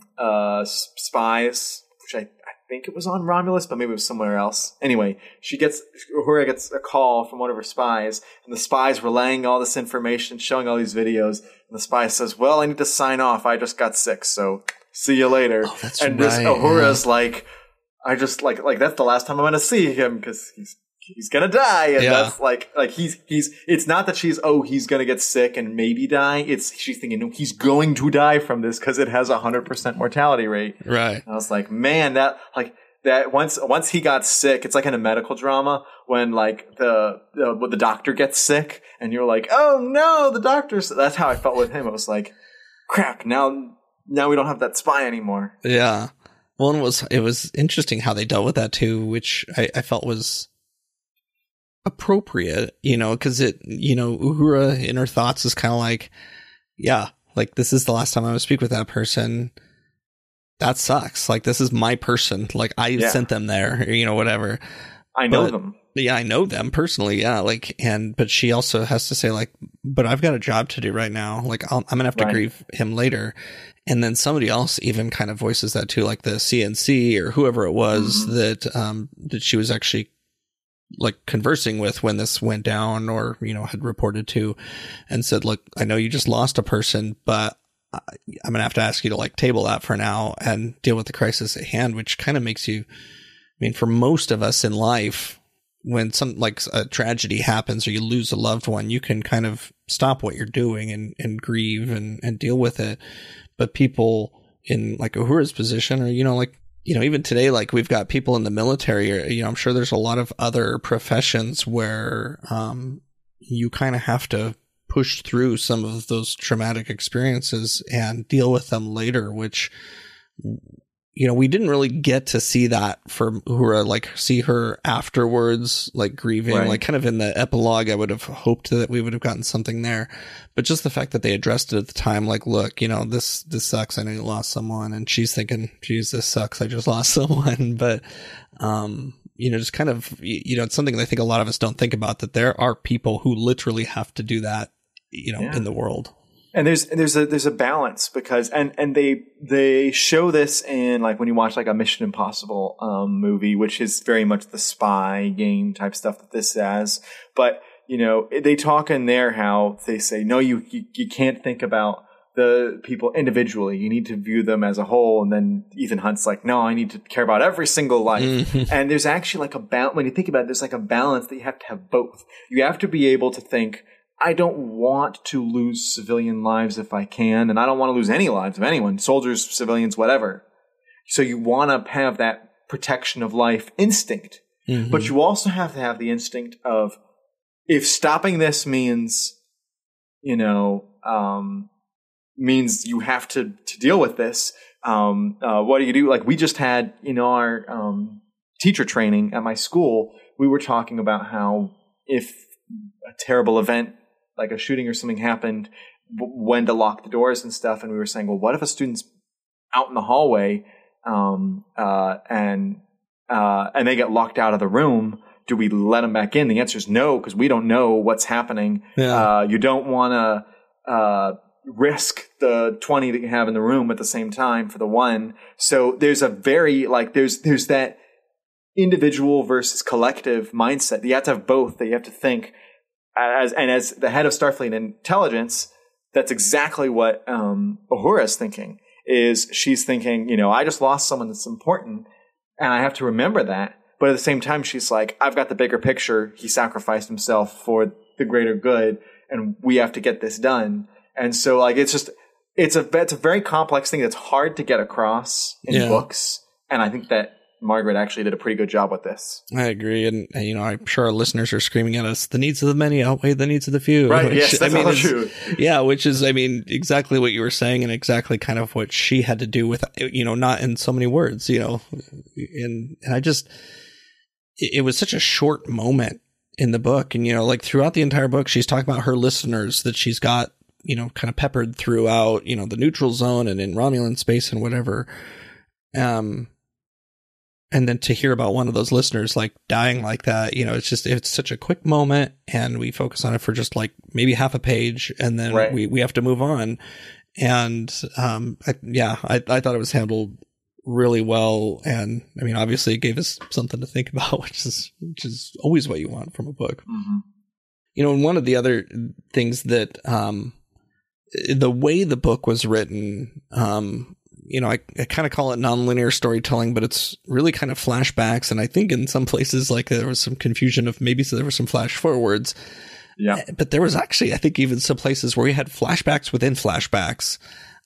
spies, which I think it was on Romulus, but maybe it was somewhere else. Anyway, Uhura gets a call from one of her spies, and the spy's relaying all this information, showing all these videos, and the spy says, well, I need to sign off. I just got sick, so see you later. Oh, that's and right, Uhura's like, I just like that's the last time I'm going to see him because he's going to die. And that's like he's it's not that she's, oh, he's going to get sick and maybe die. It's she's thinking, no, he's going to die from this because it has 100% mortality rate. Right. And I was like, man, that once he got sick, it's like in a medical drama when like the doctor gets sick and you're like, oh no, the doctor's, that's how I felt with him. It was like, crap, now we don't have that spy anymore. Yeah. Well, it was interesting how they dealt with that too, which I felt was appropriate, you know, because it, you know, Uhura in her thoughts is kind of like, yeah, like this is the last time I'm going to speak with that person. That sucks. Like this is my person. Like I sent them there, you know, whatever. I know them. Yeah, I know them personally. Yeah, like, but she also has to say like, but I've that a job to do right now. Like I'm gonna have to grieve him later. And then somebody else even kind of voices that too, like the CNC or whoever it was that she was actually like conversing with when this went down, or, you know, had reported to, and said, look, I know you just lost a person, but I'm going to have to ask you to like table that for now and deal with the crisis at hand, which kind of makes you, I mean, for most of us in life, when some like a tragedy happens or you lose a loved one, you can kind of stop what you're doing and grieve and deal with it. But people in like Uhura's position, or, you know, like, you know, even today, like we've got people in the military, or, you know, I'm sure there's a lot of other professions where you kind of have to push through some of those traumatic experiences and deal with them later, which, you know, we didn't really get to see that for Uhura, like see her afterwards, like grieving, like kind of in the epilogue. I would have hoped that we would have gotten something there, but just the fact that they addressed it at the time, like, look, you know, this sucks. I know you lost someone, and she's thinking, geez, this sucks. I just lost someone. But, you know, just kind of, you know, it's something that I think a lot of us don't think about, that there are people who literally have to do that, you know, in the world. And there's a balance because and they show this in like when you watch like a Mission Impossible movie, which is very much the spy game type stuff that this has. But you know, they talk in there how they say no, you can't think about the people individually. You need to view them as a whole. And then Ethan Hunt's like, no, I need to care about every single life. And there's actually like a balance. When you think about it, there's like a balance that you have to have both. You have to be able to think, I don't want to lose civilian lives if I can, and I don't want to lose any lives of anyone, soldiers, civilians, whatever. So you want to have that protection of life instinct. But you also have to have the instinct of, if stopping this means, you know, means you have to deal with this, what do you do? Like we just had, you know, our teacher training at my school, we were talking about how if a terrible event like a shooting or something happened, when to lock the doors and stuff. And we were saying, well, what if a student's out in the hallway and they get locked out of the room? Do we let them back in? The answer is no, because we don't know what's happening. You don't want to risk the 20 that you have in the room at the same time for the one. So there's a very there's that individual versus collective mindset. You have to have both. That you have to think. As the head of Starfleet Intelligence, that's exactly what Uhura is thinking. Is she's thinking, you know, I just lost someone that's important, and I have to remember that. But at the same time, she's like, I've got the bigger picture. He sacrificed himself for the greater good, and we have to get this done. And so, like, it's a very complex thing that's hard to get across in books. And I think that Margaret actually did a pretty good job with this. I agree. And, you know, I'm sure our listeners are screaming at us, the needs of the many outweigh the needs of the few. Right. Yes, that's all true. Yeah. Which is, I mean, exactly what you were saying and exactly kind of what she had to do with, you know, not in so many words, you know, and I just, it was such a short moment in the book. And, you know, like throughout the entire book, she's talking about her listeners that she's got, you know, kind of peppered throughout, you know, the neutral zone and in Romulan space and whatever. And then to hear about one of those listeners like dying like that, you know, it's such a quick moment, and we focus on it for just like maybe half a page, and then we have to move on. And I thought it was handled really well, and I mean, obviously, it gave us something to think about, which is always what you want from a book. You know, and one of the other things that the way the book was written. You know, I kind of call it nonlinear storytelling, but it's really kind of flashbacks. And I think in some places, like there was some confusion of maybe so there were some flash forwards. Yeah. But there was actually, I think, even some places where we had flashbacks within flashbacks.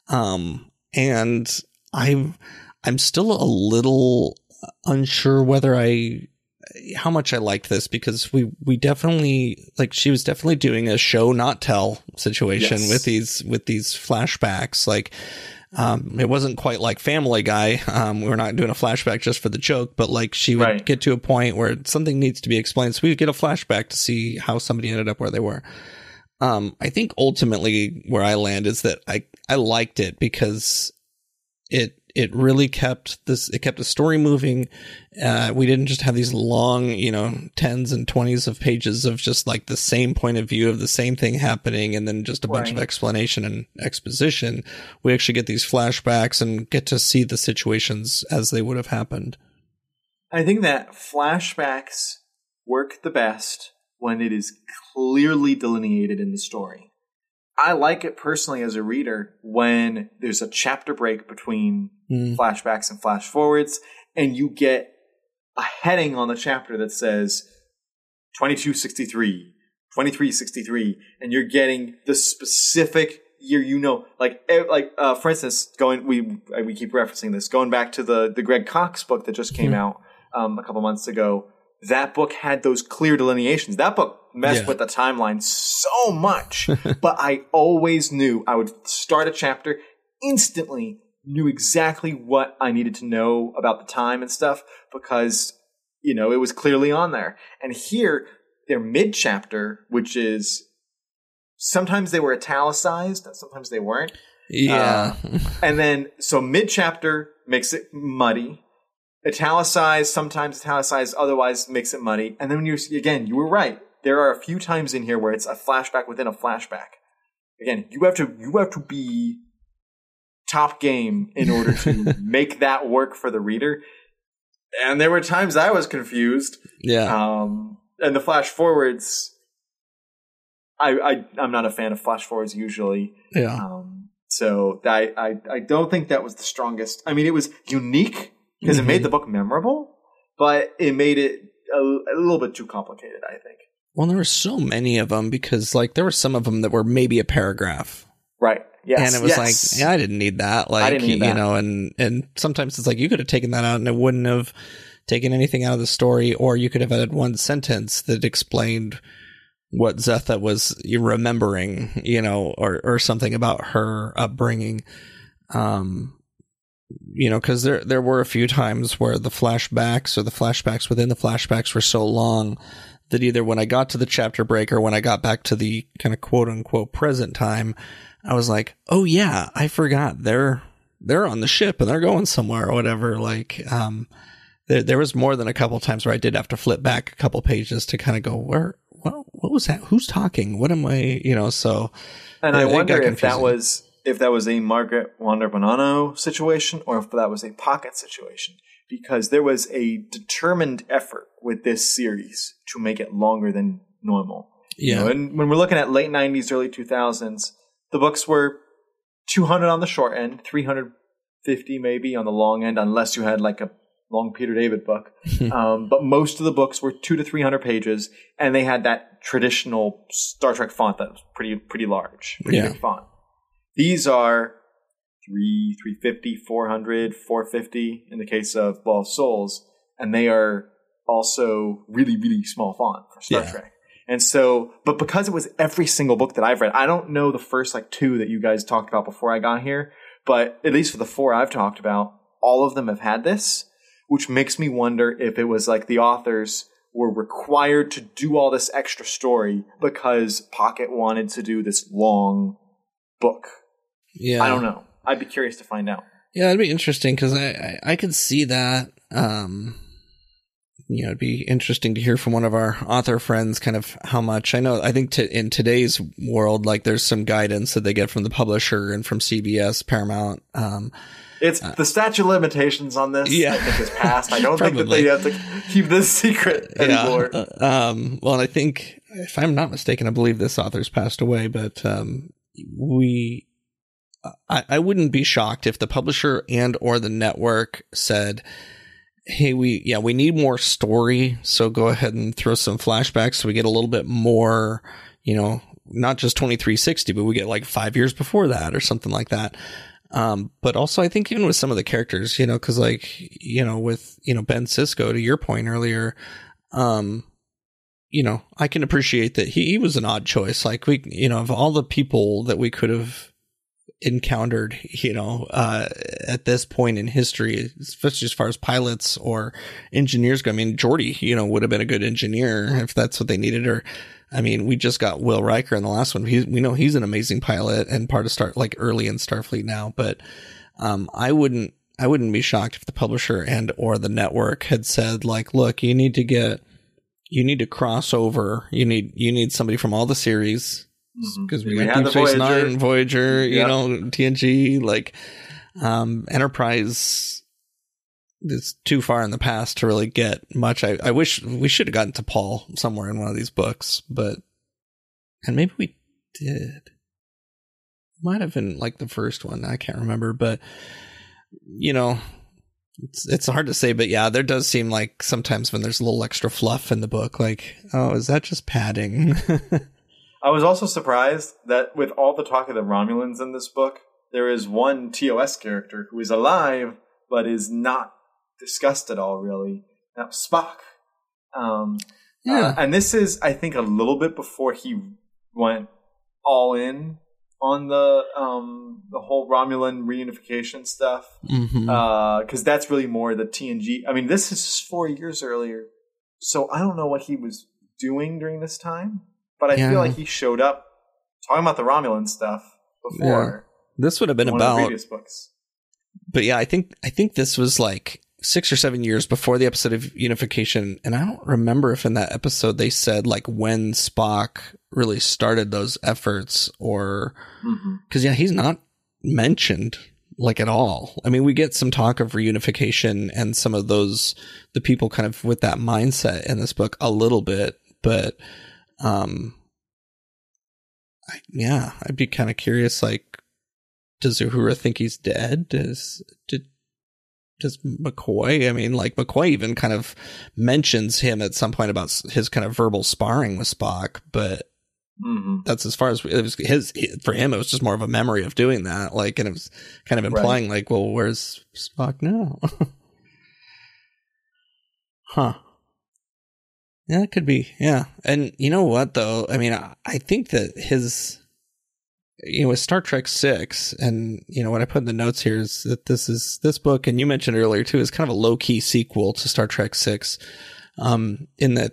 And I'm still a little unsure whether how much I liked this, because we definitely, like, she was definitely doing a show not tell situation with these flashbacks. Like, it wasn't quite like Family Guy. We're not doing a flashback just for the joke, but like she would get to a point where something needs to be explained. So we would get a flashback to see how somebody ended up where they were. I think ultimately where I land is that I liked it because it really kept the story moving. We didn't just have these long, you know, 10s and 20s of pages of just like the same point of view of the same thing happening, and then just a bunch of explanation and exposition. We actually get these flashbacks and get to see the situations as they would have happened. I think that flashbacks work the best when it is clearly delineated in the story. I like it personally as a reader when there's a chapter break between flashbacks and flash forwards, and you get a heading on the chapter that says 2263, 2363, and you're getting the specific year, you know, for instance, we keep referencing this, going back to the Greg Cox book that just came out a couple months ago. That book had those clear delineations. That book messed with the timeline so much, but I always knew I would start a chapter, instantly knew exactly what I needed to know about the time and stuff, because, you know, it was clearly on there. And here, they're mid-chapter, which is sometimes they were italicized, sometimes they weren't. Yeah. And then, so mid-chapter makes it muddy. Italicized, sometimes italicized, otherwise makes it muddy. And then you were right. There are a few times in here where it's a flashback within a flashback. again, you have to be top game in order to make that work for the reader. And there were times I was confused. Yeah. And the flash forwards, I'm not a fan of flash forwards usually. Yeah. So I don't think that was the strongest. I mean, it was unique because it made the book memorable, but it made it a little bit too complicated, I think. Well, there were so many of them because, like, there were some of them that were maybe a paragraph. Right. Yes. And it was like, yeah, I didn't need that. Like, I didn't need that. Know, and sometimes it's like you could have taken that out and it wouldn't have taken anything out of the story, or you could have had one sentence that explained what Zetha was remembering, or something about her upbringing. Because there were a few times where the flashbacks or the flashbacks within the flashbacks were so long that either when I got to the chapter break or when I got back to the kind of quote unquote present time, I was like, oh yeah, I forgot they're on the ship and they're going somewhere or whatever. Like, there was more than a couple times where I did have to flip back a couple pages to kind of go, what was that? Who's talking? What am I, so. And I wonder if that was a Margaret Wander Bonanno situation or if that was a Pocket situation, because there was a determined effort with this series to make it longer than normal. Yeah. And when we're looking at late 90s, early 2000s, the books were 200 on the short end, 350 maybe on the long end, unless you had like a long Peter David book. But most of the books were 200 to 300 pages, and they had that traditional Star Trek font that was pretty large, pretty big font. These are 350, 400, 450 in the case of Ball of Souls, and they are also really, really small font for Star Trek. And so, but because it was every single book that I've read, I don't know the first like 2 that you guys talked about before I got here, but at least for the 4 I've talked about, all of them have had this, which makes me wonder if it was like the authors were required to do all this extra story because Pocket wanted to do this long book. Yeah. I don't know. I'd be curious to find out. Yeah, it'd be interesting because I could see that. It'd be interesting to hear from one of our author friends kind of how much. I think in today's world, like there's some guidance that they get from the publisher and from CBS, Paramount. It's the statute of limitations on this. I think is passed. I don't think that they have to keep this secret anymore. Well, and I think, if I'm not mistaken, I believe this author's passed away, but I wouldn't be shocked if the publisher and or the network said, hey, we need more story, so go ahead and throw some flashbacks so we get a little bit more, not just 2360, but we get like 5 years before that or something like that. But also I think even with some of the characters, because with Ben Sisko, to your point earlier, I can appreciate that he was an odd choice. Like of all the people that we could have encountered, at this point in history, especially as far as pilots or engineers go. I mean, Geordi, would have been a good engineer if that's what they needed. Or, I mean, we just got Will Riker in the last one. We know he's an amazing pilot and part of early in Starfleet now. But I wouldn't be shocked if the publisher and or the network had said, like, look, you need to cross over. You need somebody from all the series. Because we got Deep Space Nine, Voyager, TNG, like Enterprise is too far in the past to really get much. I wish we should have gotten to Paul somewhere in one of these books, and maybe we did. Might have been like the first one. I can't remember, but it's hard to say. But yeah, there does seem like sometimes when there's a little extra fluff in the book, like, oh, is that just padding? I was also surprised that with all the talk of the Romulans in this book, there is one TOS character who is alive, but is not discussed at all, really. Now, Spock. And this is, I think, a little bit before he went all in on the whole Romulan reunification stuff. Because that's really more the TNG. I mean, this is 4 years earlier, so I don't know what he was doing during this time. But I feel like he showed up talking about the Romulan stuff before. Yeah. This would have been one about of the previous books. But yeah, I think this was like 6 or 7 years before the episode of Unification, and I don't remember if in that episode they said like when Spock really started those efforts, or because he's not mentioned like at all. I mean, we get some talk of reunification and some of the people kind of with that mindset in this book a little bit, but I'd be kind of curious, like, does Uhura think he's dead? Does McCoy? I mean, like, McCoy even kind of mentions him at some point about his kind of verbal sparring with Spock, but that's as far as it was for him. It was just more of a memory of doing that, like, and it was kind of implying like, well, where's Spock now? Huh. Yeah, it could be. Yeah. And you know what, though? I mean, I think that his, with Star Trek 6, and, what I put in the notes here is that this book, and you mentioned earlier too, is kind of a low key sequel to Star Trek 6, in that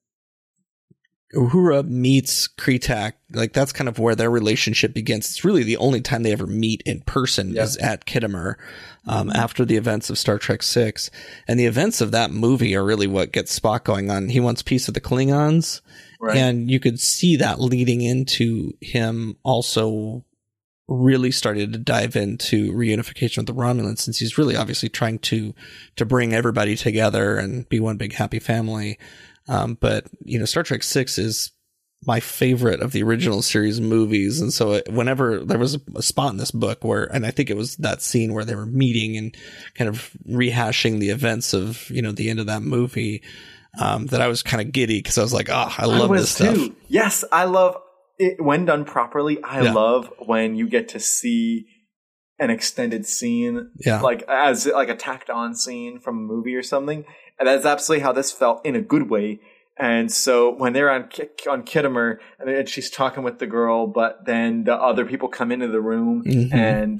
Uhura meets Kretak. Like, that's kind of where their relationship begins. It's really the only time they ever meet in person is at Khitomer, after the events of Star Trek 6. And the events of that movie are really what gets Spock going on. He wants peace with the Klingons. Right. And you could see that leading into him also really started to dive into reunification with the Romulans, since he's really obviously trying to bring everybody together and be one big happy family. But Star Trek 6 is my favorite of the original series movies. And so whenever there was a spot in this book where, and I think it was that scene where they were meeting and kind of rehashing the events of, the end of that movie, that I was kind of giddy, because I was like, I love this stuff. Too. Yes, I love it when done properly. I love when you get to see an extended scene, like as like a tacked on scene from a movie or something. And that's absolutely how this felt, in a good way. And so when they're on Khitomer, and she's talking with the girl, but then the other people come into the room, and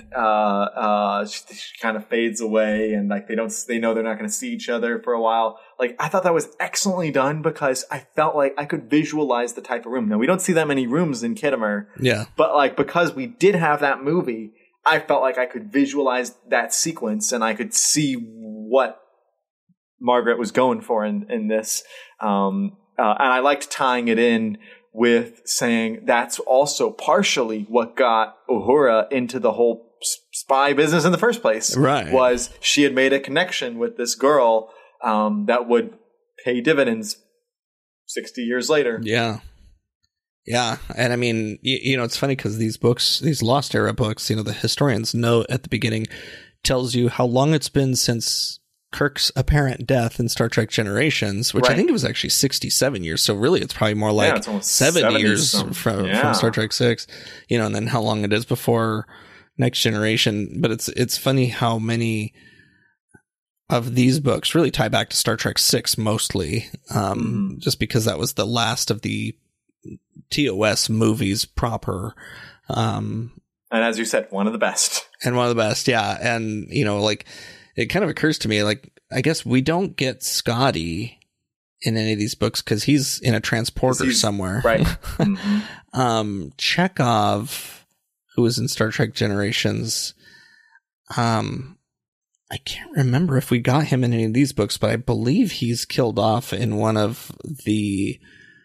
she kind of fades away, and like they know they're not going to see each other for a while. Like, I thought that was excellently done, because I felt like I could visualize the type of room. Now, we don't see that many rooms in Khitomer, but like, because we did have that movie, I felt like I could visualize that sequence, and I could see what Margaret was going for in this. And I liked tying it in with saying that's also partially what got Uhura into the whole spy business in the first place. Right. Was she had made a connection with this girl that would pay dividends 60 years later. Yeah. Yeah. And I mean, it's funny because these books, these Lost Era books, the historian's note at the beginning tells you how long it's been since Kirk's apparent death in Star Trek Generations, which I think it was actually 67 years. So really, it's probably more like 70 years from Star Trek 6, and then how long it is before Next Generation. But it's funny how many of these books really tie back to Star Trek 6 mostly, just because that was the last of the TOS movies proper. And as you said, one of the best. And one of the best, yeah. And, like, it kind of occurs to me, like, I guess we don't get Scotty in any of these books because he's in a transporter somewhere. Right. Chekhov, who was in Star Trek Generations, I can't remember if we got him in any of these books, but I believe he's killed off in one of the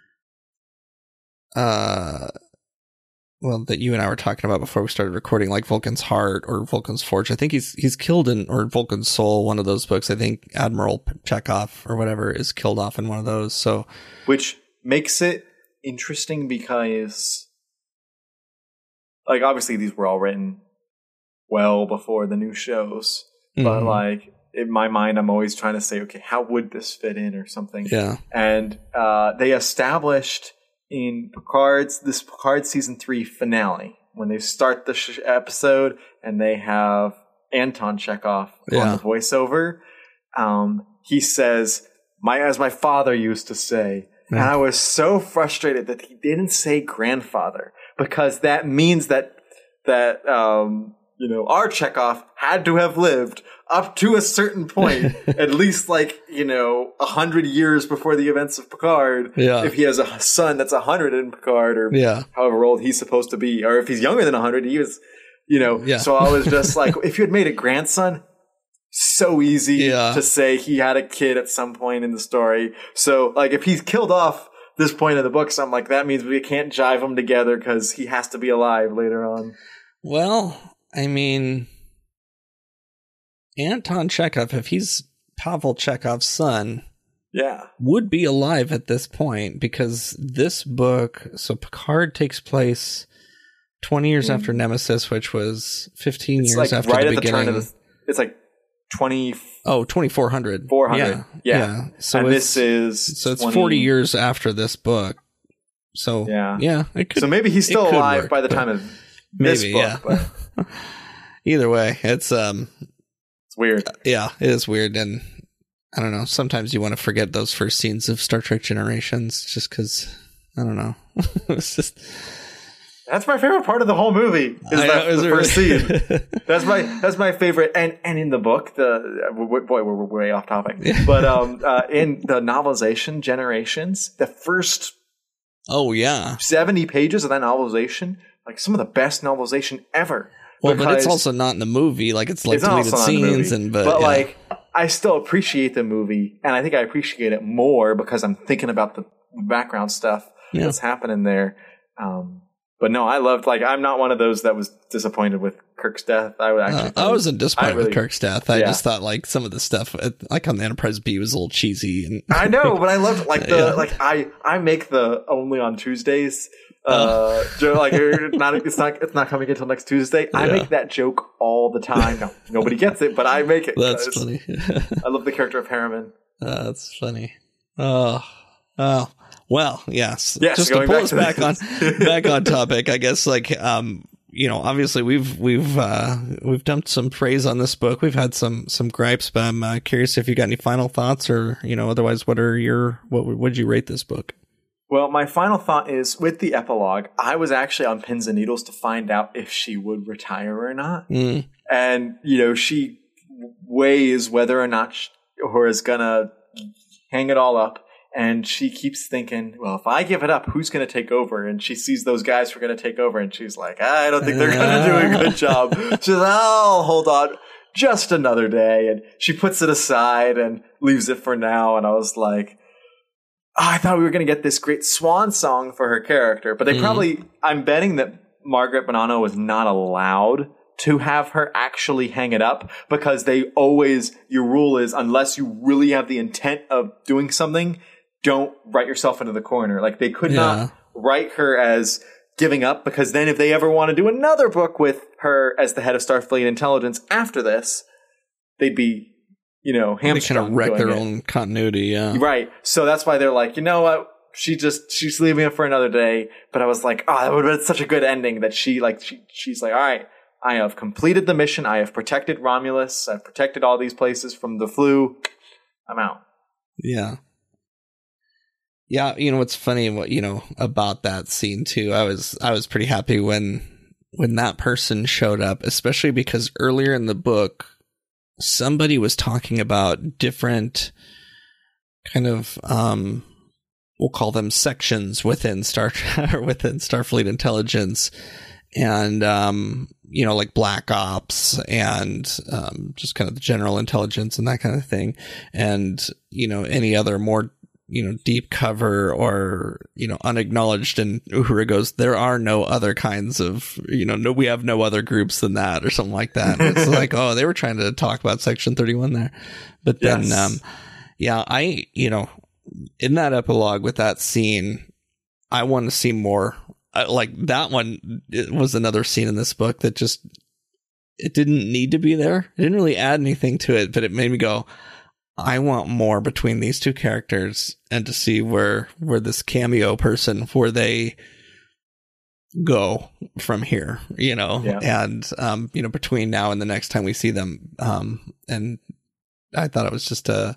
that you and I were talking about before we started recording, like Vulcan's Heart or Vulcan's Forge. I think he's killed in, or Vulcan's Soul, one of those books. I think Admiral Chekhov or whatever is killed off in one of those. So, which makes it interesting because, like, obviously these were all written well before the new shows, but like in my mind, I'm always trying to say, okay, how would this fit in or something? Yeah, and they established in Picard season 3 finale, when they start the episode and they have Anton Chekhov on the voiceover, he says, as my father used to say, and I was so frustrated that he didn't say grandfather, because that means that our Chekhov had to have lived up to a certain point, at least 100 years before the events of Picard. Yeah. If he has a son that's 100 in Picard, or however old he's supposed to be, or if he's younger than 100, he was, So I was just like, if you had made a grandson, so easy Yeah. to say he had a kid at some point in the story. So, like, if he's killed off this point of the book, so I'm like, that means we can't jive them together because he has to be alive later on. Well, I mean, Anton Chekhov, if he's Pavel Chekhov's son, Yeah. would be alive at this point, because this book, so Picard takes place 20 years after Nemesis, which was 15 It's years like after right the at the beginning. turn of the... It's like 20... Oh, 2400. 400. Yeah. So and it's, this is... so it's 20 40 years after this book. So, Yeah. it could, So maybe he's still it could alive work, by the but time of this maybe, book. yeah. But Either way, it's it's weird. yeah, it is weird, and I don't know. Sometimes you want to forget those first scenes of Star Trek Generations, just because I don't know. It's just That's my favorite part of the whole movie. Is the first scene. That's my favorite. And in the book, we're way off topic. But in the novelization Generations, the first Oh yeah. 70 pages of that novelization, like some of the best novelization ever. Well, but it's Because also not in the movie. Like it's like it's not deleted also not in the scenes, movie. and but yeah. like I still appreciate the movie, and I think I appreciate it more because I'm thinking about the background stuff that's happening there. But no, I loved, like, I'm not one of those that was disappointed with Kirk's death. I would actually. I wasn't disappointed with Kirk's death. I Yeah. just thought like some of the stuff, like on the Enterprise B, was a little cheesy. And I know, but I loved like the Yeah. like I make the only on Tuesdays. Joke, like it's not coming until next Tuesday. I Yeah. make that joke all the time. No, nobody gets it, but I make it. That's 'cause funny. I love the character of Harriman. That's funny. Oh. Well, yes. Yes, Just to going pull back us to back on topic, I guess. Like, you know, obviously we've dumped some praise on this book. We've had some gripes, but I'm curious if you got any final thoughts, or you know, otherwise, what would you rate this book? Well, my final thought is with the epilogue, I was actually on pins and needles to find out if she would retire or not. And, you know, she weighs whether or not or is going to hang it all up. And she keeps thinking, well, if I give it up, who's going to take over? And she sees those guys who are going to take over. And she's like, I don't think they're going to do a good job. She says, oh, hold on, just another day. And she puts it aside and leaves it for now. And I was like, I thought we were going to get this great swan song for her character, but they probably, I'm betting that Margaret Bonanno was not allowed to have her actually hang it up, because they always, your rule is, unless you really have the intent of doing something, don't write yourself into the corner. Like, they could not write her as giving up, because then if they ever want to do another book with her as the head of Starfleet Intelligence after this, they'd be, you know, They hamstrung. kind of wreck their doing it. own continuity. Yeah. Right. So that's why they're like, you know what? She's leaving it for another day. But I was like, oh, that would have been such a good ending that she's like, all right, I have completed the mission. I have protected Romulus. I've protected all these places from the flu. I'm out. Yeah. Yeah, you know what's funny about that scene too. I was pretty happy when that person showed up, especially because earlier in the book somebody was talking about different kind of we'll call them sections within within Starfleet Intelligence, and like Black Ops and just kind of the general intelligence and that kind of thing, and any other more deep cover or unacknowledged. And Uhura goes, there are no other kinds of we have no other groups than that, or something like that. And it's like, oh, they were trying to talk about Section 31 there. But then I in that epilogue with that scene, I want to see more. Like that one, it was another scene in this book that just, it didn't need to be there. It didn't really add anything to it, but it made me go, I want more between these two characters, and to see where this cameo person, where they go from here, and between now and the next time we see them. And I thought it was just that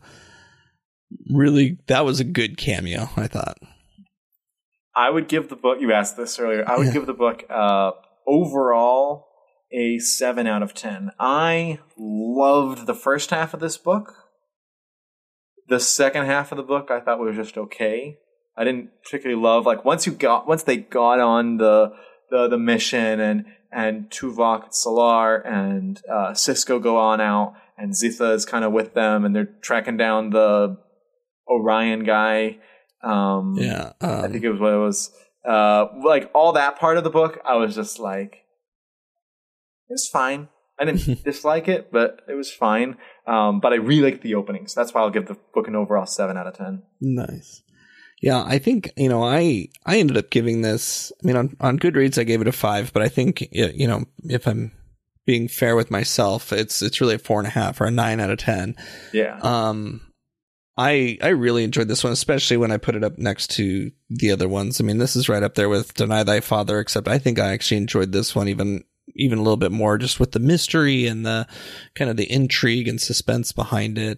was a good cameo, I thought. I would give the book, you asked this earlier, I would give the book overall a 7 out of 10. I loved the first half of this book. The second half of the book I thought was just okay. I didn't particularly love, like, once they got on the mission and Tuvok and Salar and Sisko go on out, and Zitha is kind of with them, and they're tracking down the Orion guy. I think it was what it was. Like all that part of the book, I was just like, it was fine. I didn't dislike it, but it was fine. But I really liked the openings. That's why I'll give the book an overall 7 out of 10. Nice. Yeah, I think, I ended up giving this, on Goodreads, I gave it a 5, but I think, if I'm being fair with myself, it's really a 4.5 or a 9 out of 10. Yeah. I really enjoyed this one, especially when I put it up next to the other ones. This is right up there with Deny Thy Father, except I think I actually enjoyed this one even a little bit more, just with the mystery and the kind of the intrigue and suspense behind it.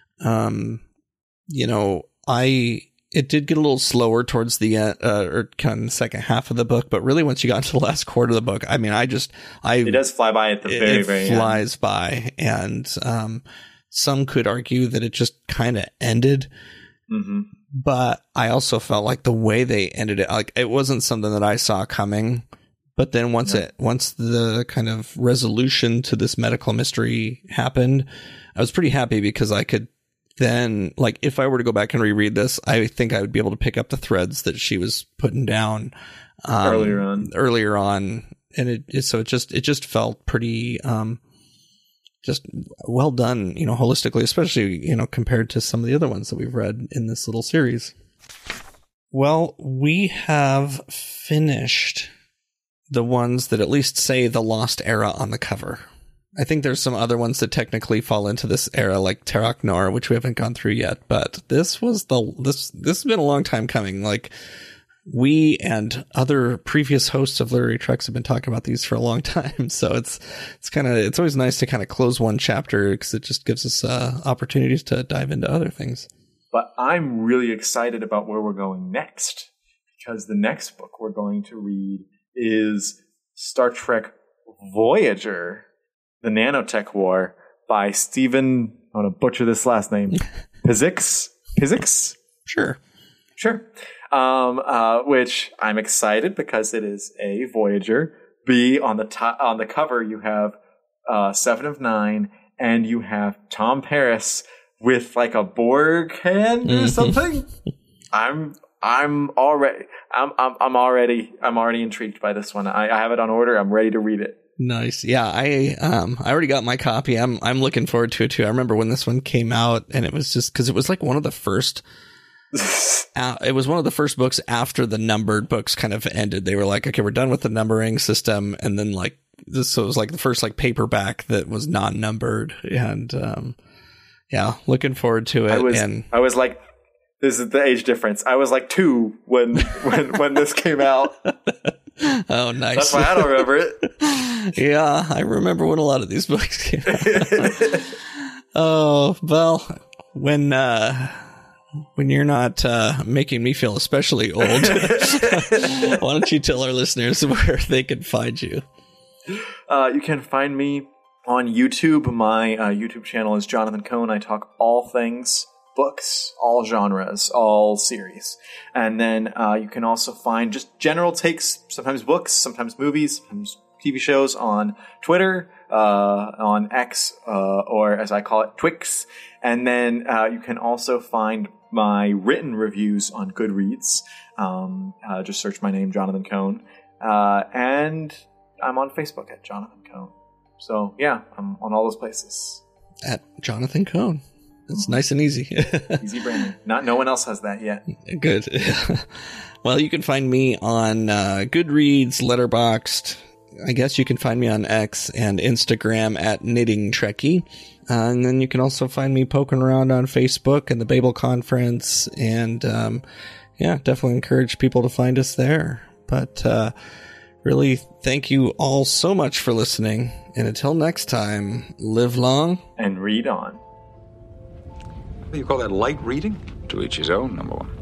It did get a little slower towards the end, or kind of the second half of the book, but really once you got into the last quarter of the book, it does fly by at the very, very end. It flies by, and some could argue that it just kind of ended. Mm-hmm. But I also felt like the way they ended it, like it wasn't something that I saw coming. But then once the kind of resolution to this medical mystery happened, I was pretty happy because I could then, like, if I were to go back and reread this, I think I would be able to pick up the threads that she was putting down earlier on, and it just felt pretty just well done, holistically, especially compared to some of the other ones that we've read in this little series. Well, we have finished the ones that at least say the Lost Era on the cover. I think there's some other ones that technically fall into this era, like Terok Nor, which we haven't gone through yet. But this has been a long time coming. Like, we and other previous hosts of Literary Treks have been talking about these for a long time. So it's always nice to kind of close one chapter, because it just gives us opportunities to dive into other things. But I'm really excited about where we're going next, because the next book we're going to read is Star Trek Voyager, The Nanotech War, by Stephen, I'm going to butcher this last name, Pizix? Sure. Which I'm excited because it is A, Voyager, B, on the cover you have 7 of 9, and you have Tom Paris with like a Borg hand or something. I'm already intrigued by this one. I have it on order. I'm ready to read it. Nice. Yeah, I already got my copy. I'm looking forward to it too. I remember when this one came out, and it was just because it was like one of the first. It was one of the first books after the numbered books kind of ended. They were like, okay, we're done with the numbering system, and then like this, so it was like the first like paperback that was non-numbered, and yeah, looking forward to it. I was like, this is the age difference. I was like 2 when this came out. Oh, nice. That's why I don't remember it. Yeah, I remember when a lot of these books came out. Oh, well, when you're not making me feel especially old, why don't you tell our listeners where they can find you? You can find me on YouTube. My YouTube channel is Jonathan Cohn. I talk all things books, all genres, all series. And then you can also find just general takes, sometimes books, sometimes movies, sometimes TV shows on Twitter, on X, or as I call it, Twix. And then you can also find my written reviews on Goodreads. Just search my name, Jonathan Cohn. And I'm on Facebook at Jonathan Cohn. So yeah, I'm on all those places. At Jonathan Cohn. It's nice and easy. Easy branding. No one else has that yet. Good. Well, you can find me on Goodreads, Letterboxd. I guess you can find me on X and Instagram at Knitting Trekkie. And then you can also find me poking around on Facebook and the Babel Conference. And yeah, definitely encourage people to find us there. But really, thank you all so much for listening. And until next time, live long and read on. What do you call that, light reading? To each his own, number one.